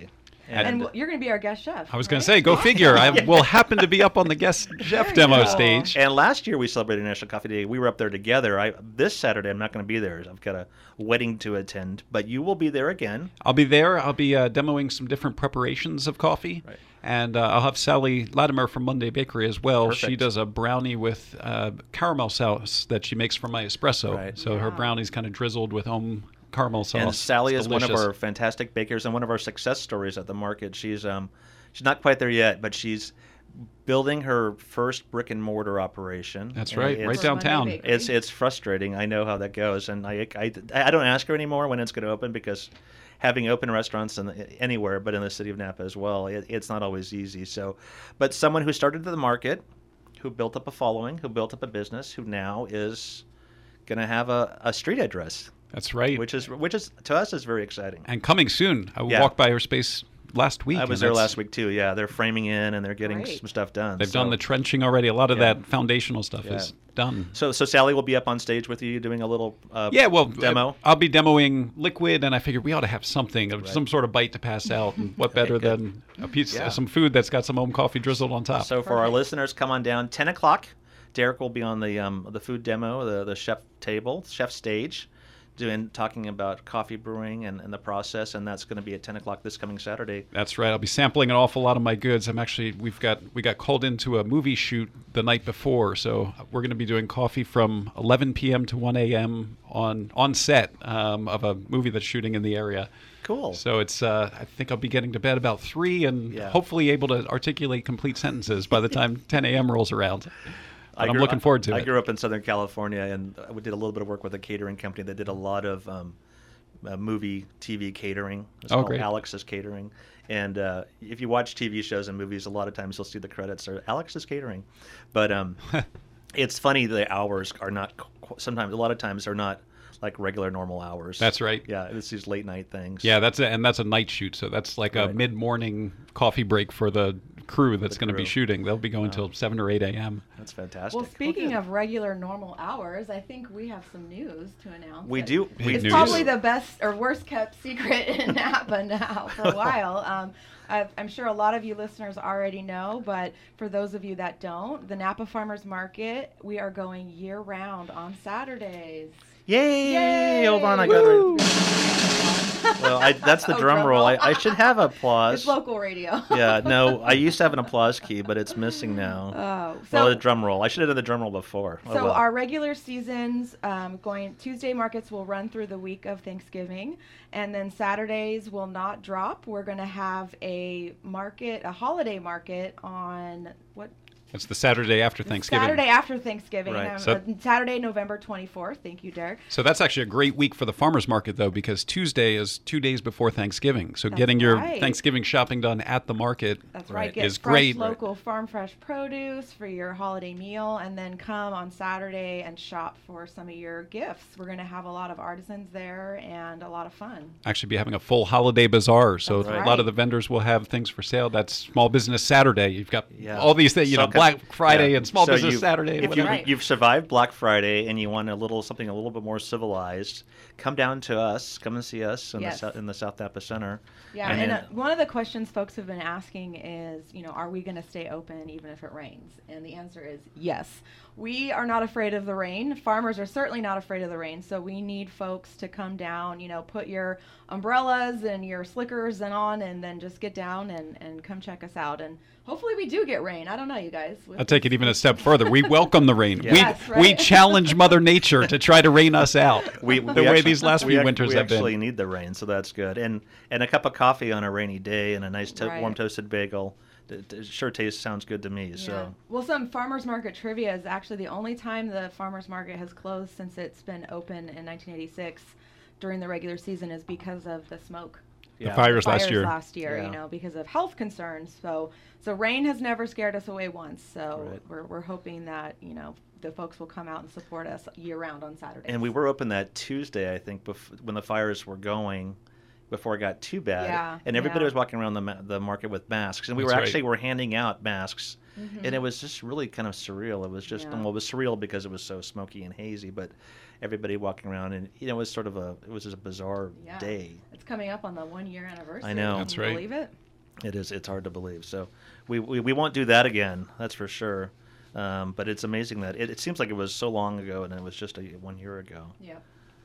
And, And- w- you're going to be our guest chef. I was going right? to say, go figure. I will happen to be up on the guest chef you demo go. stage. And last year we celebrated National Coffee Day. We were up there together. I this Saturday I'm not going to be there. I've got a wedding to attend, but you will be there again. I'll be there. I'll be uh, demoing some different preparations of coffee. Right. And uh, I'll have Sally Latimer from Monday Bakery as well. She Perfect. does a brownie with uh, caramel sauce that she makes for my espresso. Right. So her Wow. brownie's kind of drizzled with home caramel sauce. And Sally It's is one of delicious. our fantastic bakers and one of our success stories at the market. She's um she's not quite there yet, but she's building her first brick and mortar operation. That's And right, it's- right For Monday downtown. Bakery. It's it's frustrating. I know how that goes, and I, I, I don't ask her anymore when it's going to open because having open restaurants in the, anywhere, but in the city of Napa as well, it, it's not always easy. So, but someone who started the market, who built up a following, who built up a business, who now is going to have a, a street address, That's right. which is which is to us is very exciting. and coming soon. I Yeah. walked by her space last week. I was and there that's- last week too. Yeah, they're framing in and they're getting Great. some stuff done. They've so. done the trenching already. A lot of Yeah. that foundational stuff Yeah. is done. So, so Sally will be up on stage with you doing a little uh, Yeah, well, demo. uh, I'll be demoing liquid, and I figured we ought to have something, of Right. some sort of bite to pass out. And what better good. than a piece, Yeah. some food that's got some home coffee drizzled on top. So for our Perfect. listeners, come on down. Ten o'clock. Derek will be on the um, the food demo, the the chef table, chef stage, doing talking about coffee brewing and, and the process, and that's going to be at ten o'clock this coming Saturday. That's right. I'll be sampling an awful lot of my goods. I'm actually we've got we got called into a movie shoot the night before, so we're going to be doing coffee from eleven p.m. to one a.m. on on set um, of a movie that's shooting in the area. Cool. So it's uh, I think I'll be getting to bed about three and Yeah. hopefully able to articulate complete sentences by the time ten a.m. rolls around. But I'm grew- looking forward to I it. grew up in Southern California, and we did a little bit of work with a catering company that did a lot of um, uh, movie, T V catering. It's Oh, called great. Alex's Catering. And uh, if you watch T V shows and movies, a lot of times you'll see the credits are Alex's Catering. But um, it's funny, the hours are not, qu- sometimes, a lot of times are not like regular normal hours. That's right. Yeah, it's these late night things. Yeah, that's a, and that's a night shoot, so that's like a Right. mid-morning coffee break for the crew that's The going to be crew. shooting. They'll be going till seven or eight a.m. That's fantastic. Well, speaking good. of regular normal hours, I think we have some news to announce. We that- do. We It's It's news. probably the best or worst kept secret in Napa now for a while. Um, I've, I'm sure a lot of you listeners already know, but for those of you that don't, the Napa Farmers Market, we are going year round on Saturdays. Yay! Yay! Hold on, I got Woo! it. Well, I, that's the Oh, drum drum roll. I, roll. I should have applause. It's local radio. Yeah, no, I used to have an applause key, but it's missing now. Oh, well, so the drum roll. I should have done the drum roll before. Oh, So well. our regular seasons, um, going Tuesday markets will run through the week of Thanksgiving, and then Saturdays will not drop. We're going to have a market, a holiday market on what? It's the Saturday after Thanksgiving. Saturday after Thanksgiving. Right. um, So- uh, Saturday, November twenty-fourth. Thank you, Derek. So that's actually a great week for the farmers market, though, because Tuesday is two days before Thanksgiving. So That's getting your right. Thanksgiving shopping done at the market That's Right. right. Get is fresh, great. local farm fresh produce for your holiday meal, and then come on Saturday and shop for some of your gifts. We're going to have a lot of artisans there and a lot of fun. actually be having a full holiday bazaar. So That's a right. lot of the vendors will have things for sale. That's Small Business Saturday. You've got Yeah. all these things, you So know, co- Black Friday yeah. and Small So Business you- Saturday. If whatever. you, Right. you've survived Black Friday and you want a little something a little bit more civilized, come down to us. Come and see us in Yes. the Sou- in the South Napa Center. Yeah, And and, then- uh, one of the questions folks have been asking is, you know, are we going to stay open even if it rains? And the answer is yes. We are not afraid of the rain. Farmers are certainly not afraid of the rain. So we need folks to come down, you know, put your umbrellas and your slickers and on, and then just get down and, and come check us out. And hopefully we do get rain. I don't know, you guys. I'll take it even a step further. We welcome the rain. Yes, we we right. challenge Mother Nature to try to rain us out. We, the we way actually- these last we few ac- winters we have actually been. need the rain, so that's good. And and a cup of coffee on a rainy day and a nice to- Right. warm toasted bagel. It, it sure tastes sounds good to me. Yeah. So Well, some farmers market trivia is actually the only time the farmers market has closed since it's been open in nineteen eighty-six during the regular season is because of the smoke. The yeah. fires last Fires year. last year, Yeah. you know, because of health concerns. So, so rain has never scared us away once. So Right. we're we're hoping that you know the folks will come out and support us year round on Saturdays. And we were open that Tuesday, I think, bef- when the fires were going, before it got too bad. Yeah, and everybody yeah. was walking around the ma- the market with masks, and we That's were right. actually were handing out masks, and it was just really kind of surreal. It was just Mm-hmm. Yeah. well, it was surreal because it was so smoky and hazy, but everybody walking around, and you know, it was sort of a it was just a bizarre Yeah. day. It's coming up on the one year anniversary. I know. Can That's you right. Believe it? It is. It's hard to believe. So we we, we won't do that again. That's for sure. Um, but it's amazing that it, it seems like it was so long ago, and it was just a, one year ago. Yep.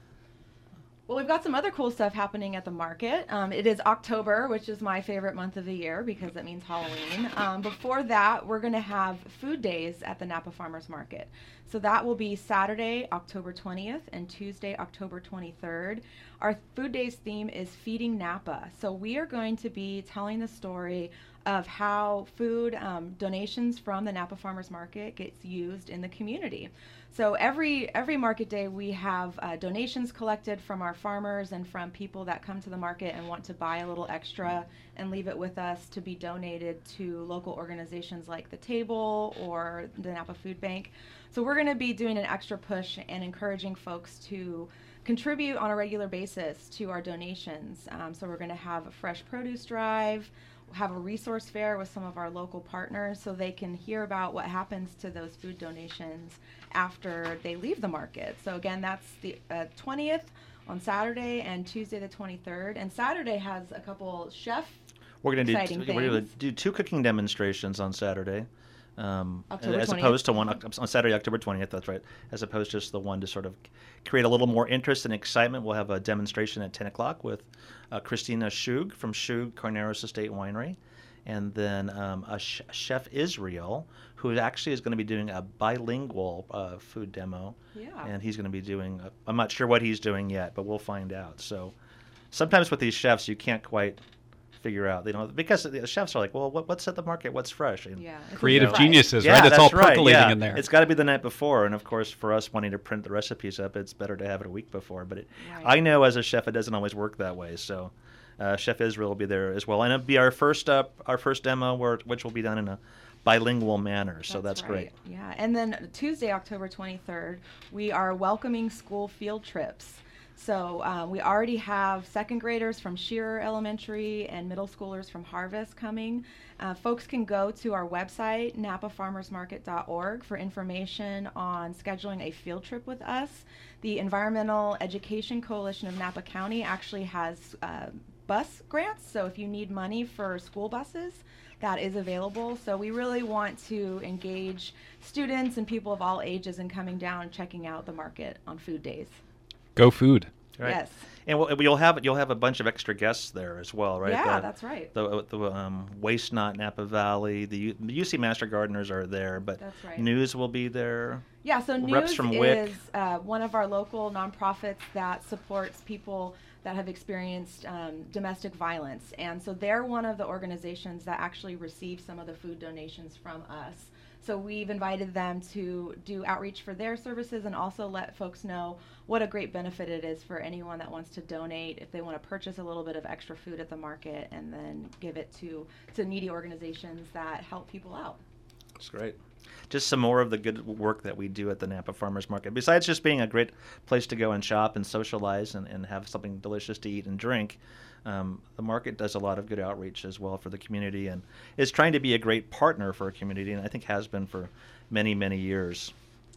Well, we've got some other cool stuff happening at the market. Um, it is October, which is my favorite month of the year because it means Halloween. Um, before that, we're going to have food days at the Napa Farmers Market. So that will be Saturday, October twentieth, and Tuesday, October twenty-third. Our food days theme is Feeding Napa. So we are going to be telling the story of how food um, donations from the Napa Farmers Market gets used in the community. So every every market day we have uh, donations collected from our farmers and from people that come to the market and want to buy a little extra and leave it with us to be donated to local organizations like the Table or the Napa Food Bank. So we're going to be doing an extra push and encouraging folks to contribute on a regular basis to our donations. Um, so we're going to have a fresh produce drive, have a resource fair with some of our local partners so they can hear about what happens to those food donations after they leave the market. So again, that's the uh, twentieth on Saturday and Tuesday the twenty-third. And Saturday has a couple chef We're going to exciting do we're going to things. do two cooking demonstrations on Saturday. Um, October as twentieth. opposed to one on Saturday, October twentieth, that's right, as opposed to just the one to sort of create a little more interest and excitement. We'll have a demonstration at ten o'clock with uh, Christina Shug from Shug Carneros Estate Winery, and then um, a sh- Chef Israel, who actually is going to be doing a bilingual uh, food demo. Yeah. And he's going to be doing, a, I'm not sure what he's doing yet, but we'll find out. So sometimes with these chefs, you can't quite figure out, you know, because the chefs are like, well, what, what's at the market? What's fresh? And, Yeah, it's a Creative surprise. geniuses, yeah, right? It's that's all right, percolating yeah. in there. It's got to be the night before, and of course, for us wanting to print the recipes up, it's better to have it a week before. But it, Right. I know as a chef, it doesn't always work that way. So, uh, Chef Israel will be there as well, and it'll be our first up, our first demo, where, which will be done in a bilingual manner. So that's, great. right. Yeah, and then Tuesday, October twenty-third, we are welcoming school field trips. So um, we already have second graders from Shearer Elementary and middle schoolers from Harvest coming. Uh, folks can go to our website, napa farmers market dot org, for information on scheduling a field trip with us. The Environmental Education Coalition of Napa County actually has uh, bus grants, so if you need money for school buses, that is available. So we really want to engage students and people of all ages in coming down and checking out the market on food days. Go food. Right. Yes. And we'll, you'll have you'll have a bunch of extra guests there as well, right? Yeah, The- that's right. The, the um, Waste Not Napa Valley, the, U, the U C Master Gardeners are there, but That's right. News will be there. Yeah, so Reps News from WIC. is uh, one of our local nonprofits that supports people that have experienced um, domestic violence. And so they're one of the organizations that actually receive some of the food donations from us. So we've invited them to do outreach for their services and also let folks know what a great benefit it is for anyone that wants to donate if they want to purchase a little bit of extra food at the market and then give it to, to needy organizations that help people out. That's great. Just some more of the good work that we do at the Napa Farmers Market. Besides just being a great place to go and shop and socialize and, and have something delicious to eat and drink, um, the market does a lot of good outreach as well for the community and is trying to be a great partner for our community, and I think has been for many, many years.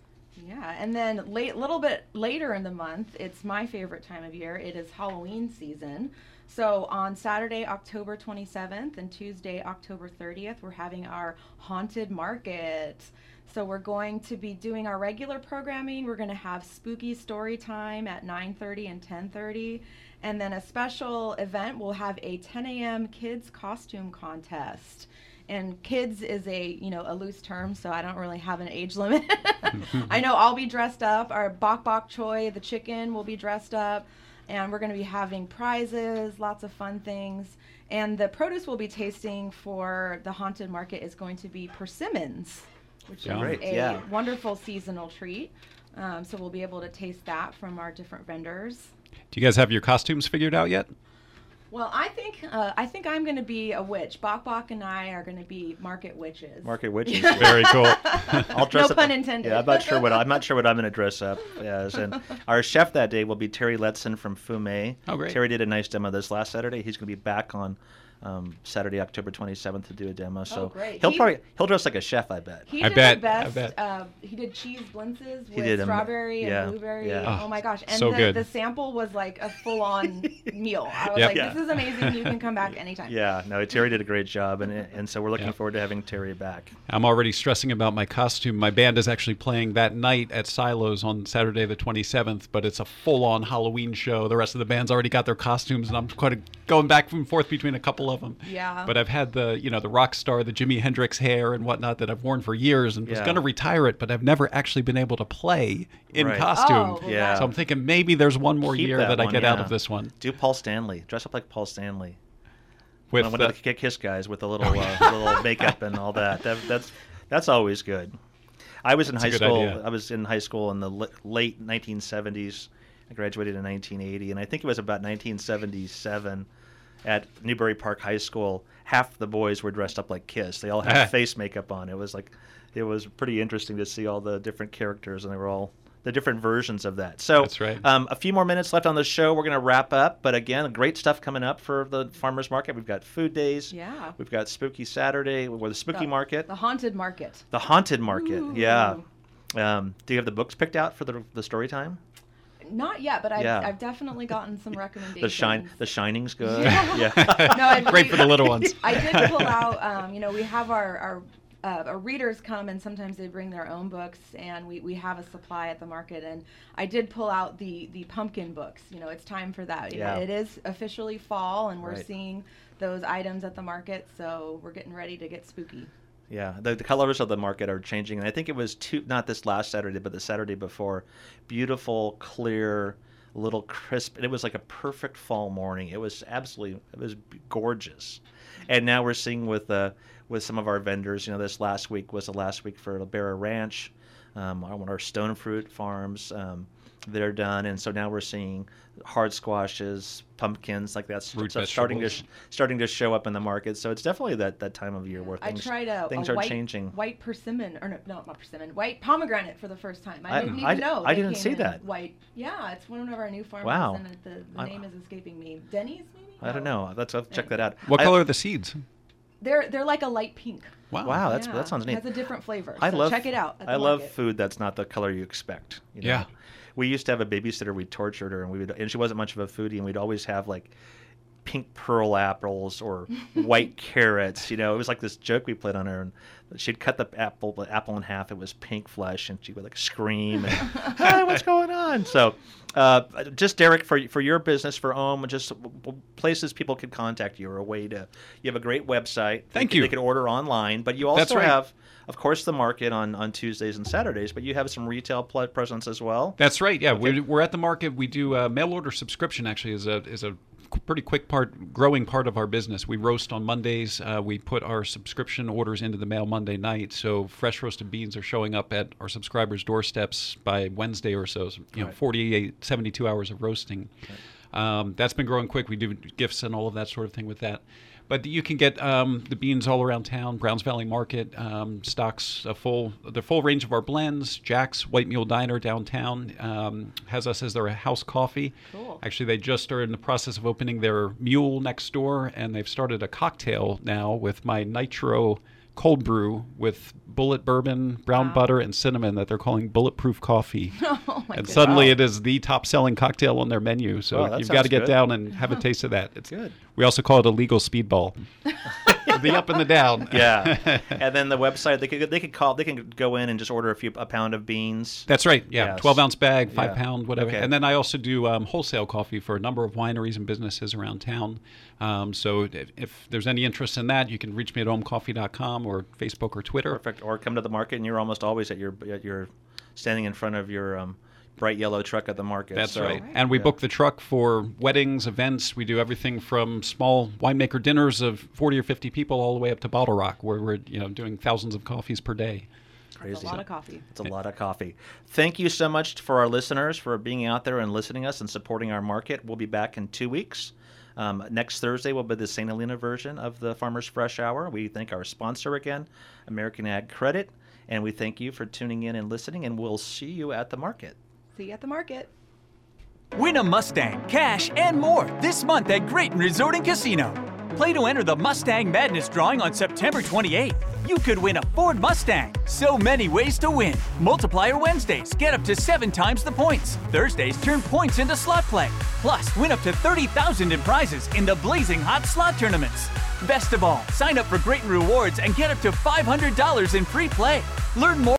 Yeah, and then late, little bit later in the month, it's my favorite time of year. It is Halloween season. So on Saturday, October twenty-seventh and Tuesday, October thirtieth, we're having our haunted market. So we're going to be doing our regular programming. We're going to have spooky story time at nine thirty and ten thirty. And then a special event, we'll have a ten a.m. kids costume contest. And kids is a, you know, a loose term, so I don't really have an age limit. I know I'll be dressed up. Our Bok Bok Choi, the chicken, will be dressed up. And we're going to be having prizes, lots of fun things. And the produce we'll be tasting for the haunted market is going to be persimmons, which Yeah. is Great, a yeah. wonderful seasonal treat. Um, so we'll be able to taste that from our different vendors. Do you guys have your costumes figured out yet? Well, I think uh, I think I'm going to be a witch. Bok Bok and I are going to be market witches. Market witches. Very cool. I'll dress No up. pun intended. Yeah, I'm not sure what I, I'm not sure what I'm going to dress up as. And our chef that day will be Terry Letson from Fume. Oh, great. Terry did a nice demo this last Saturday. He's going to be back on um, Saturday, October twenty-seventh, to do a demo. So great. he'll He- probably he'll dress like a chef, I bet. He I did bet, the I best. bet. Uh, he did cheese blintzes He with did 'em- strawberry yeah, and blueberry. yeah. Oh my gosh! And so the, good. the sample was like a full-on meal. I was Yep. like, Yeah. "This is amazing. You can come back anytime." Yeah, no, Terry did a great job, and and so we're looking Yeah. forward to having Terry back. I'm already stressing about my costume. My band is actually playing that night at Silos on Saturday the twenty-seventh, but it's a full-on Halloween show. The rest of the band's already got their costumes, and I'm kind of going back and forth between a couple of them. Yeah. But I've had the, you know, the rock star, the Jimi Hendrix hair and whatnot that I've worn for years, and was Yeah. going to retire it, but I've never actually been able to play in Right. costume. Oh, well, Yeah. So I'm thinking maybe there's one more Keep year that that, I one, get out yeah. of this one. Do Paul Stanley. Dress up like Paul Stanley. With One the, of the Kick Kiss guys with a little uh, little makeup and all that. that. That's that's always good. I was in That's a high good school. idea. I was in high school in the l- late nineteen seventies. I graduated in nineteen eighty, and I think it was about nineteen seventy-seven at Newbury Park High School. Half the boys were dressed up like Kiss. They all had face makeup on. It was like, it was pretty interesting to see all the different characters, and they were all the different versions of that. So That's right. um, a few more minutes left on the show. We're going to wrap up. But again, great stuff coming up for the farmers market. We've got food days. Yeah. We've got Spooky Saturday, or the Spooky The- Market, The haunted market. the Haunted Market. Ooh. Yeah. Um, do you have the books picked out for the the story time? Not yet, but I've, Yeah. I've definitely gotten some recommendations. The shine, the Shining's good. Yeah. yeah. No, I, Great for the little ones. I did pull out. Um, you know, we have our our, uh, our readers come, and sometimes they bring their own books, and we, we have a supply at the market. And I did pull out the the pumpkin books. You know, it's time for that. You know, Yeah. it is officially fall, and we're Right. seeing those items at the market, so we're getting ready to get spooky. Yeah, the, the colors of the market are changing, and I think it was two, not this last Saturday, but the Saturday before. Beautiful, clear, little crisp. It was like a perfect fall morning. It was absolutely, it was gorgeous. And now we're seeing with uh, with some of our vendors. You know, this last week was the last week for Libera Ranch, um, our, one of our stone fruit farms. Um, they're done, and so now we're seeing hard squashes, pumpkins, like that's Root stuff starting to vegetables. sh- starting to show up in the market. So it's definitely that, that time of year where I things tried a, things a are white, changing. white persimmon, or no, no, not persimmon, white pomegranate for the first time. I, I- didn't even I- know. I they didn't came see in that. White, yeah, it's one of our new farmers, Wow. and it- the, the I- name is escaping me. Denny's, maybe? I don't know. Let's have to check Yeah. that out. What I- color are the seeds? They're they're like a light pink. Wow. Wow, that's Yeah, that sounds neat. It has a different flavor. I so love check it out. At the I love market. food that's not the color you expect. You know? Yeah. We used to have a babysitter. We tortured her, and we would, and she wasn't much of a foodie, and we'd always have like pink pearl apples or white carrots. You know, it was like this joke we played on her, and she'd cut the apple the apple in half. It was pink flesh, and she would like scream and, "Ah, what's going on?" So, uh, just Derek, for for your business, for Ohm, just places people could contact you, or a way to. You have a great website. Thank they, you. They can order online, but you also That's right. have, of course, the market on on Tuesdays and Saturdays. But you have some retail pl- presence as well. That's right. Yeah, Okay. we're, we're at the market. We do uh, mail order subscription. Actually, is a is a qu- pretty quick part, growing part of our business. We roast on Mondays. Uh, we put our subscription orders into the mail Monday night. So fresh roasted beans are showing up at our subscribers' doorsteps by Wednesday or so. So, you know, Right. forty-eight, seventy-two hours of roasting. Um, that's been growing quick. We do gifts and all of that sort of thing with that. But you can get um, the beans all around town. Browns Valley Market um, stocks a full the full range of our blends. Jack's White Mule Diner downtown um, has us as their house coffee. Cool. Actually, they just are in the process of opening their mule next door, and they've started a cocktail now with my Nitro cold brew with bullet bourbon, brown Wow. butter, and cinnamon that they're calling Bulletproof Coffee. Oh my And goodness. suddenly Wow. it is the top-selling cocktail on their menu. So Wow, that you've got to sounds get good. down and have a taste of that. It's Good. We also call it a legal speedball. The up and the down. Yeah, and then the website they could they could call they can go in and just order a few a pound of beans. That's right. Yeah, Yes. twelve ounce bag, five Yeah. pound, whatever. Okay. And then I also do um, wholesale coffee for a number of wineries and businesses around town. Um, so if, if there's any interest in that, you can reach me at ohm coffee dot com or Facebook or Twitter. Perfect. Or come to the market, and you're almost always at your at your standing in front of your um, bright yellow truck at the market. That's So, right. And we yeah. book the truck for weddings, events. We do everything from small winemaker dinners of forty or fifty people all the way up to Bottle Rock, where we're you know doing thousands of coffees per day. Crazy. That's a lot of coffee. It's a lot of coffee. Thank you so much for our listeners for being out there and listening to us and supporting our market. We'll be back in two weeks. Um, next Thursday will be the Saint Helena version of the Farmers Fresh Hour. We thank our sponsor again, American Ag Credit, and we thank you for tuning in and listening, and we'll see you at the market. See you at the market. Win a Mustang, cash, and more this month at Grayton Resort and Casino. Play to enter the Mustang Madness drawing on September twenty-eighth. You could win a Ford Mustang. So many ways to win. Multiplier Wednesdays, get up to seven times the points. Thursdays turn points into slot play. Plus, win up to thirty thousand dollars in prizes in the Blazing Hot Slot Tournaments. Best of all, sign up for Great Rewards and get up to five hundred dollars in free play. Learn more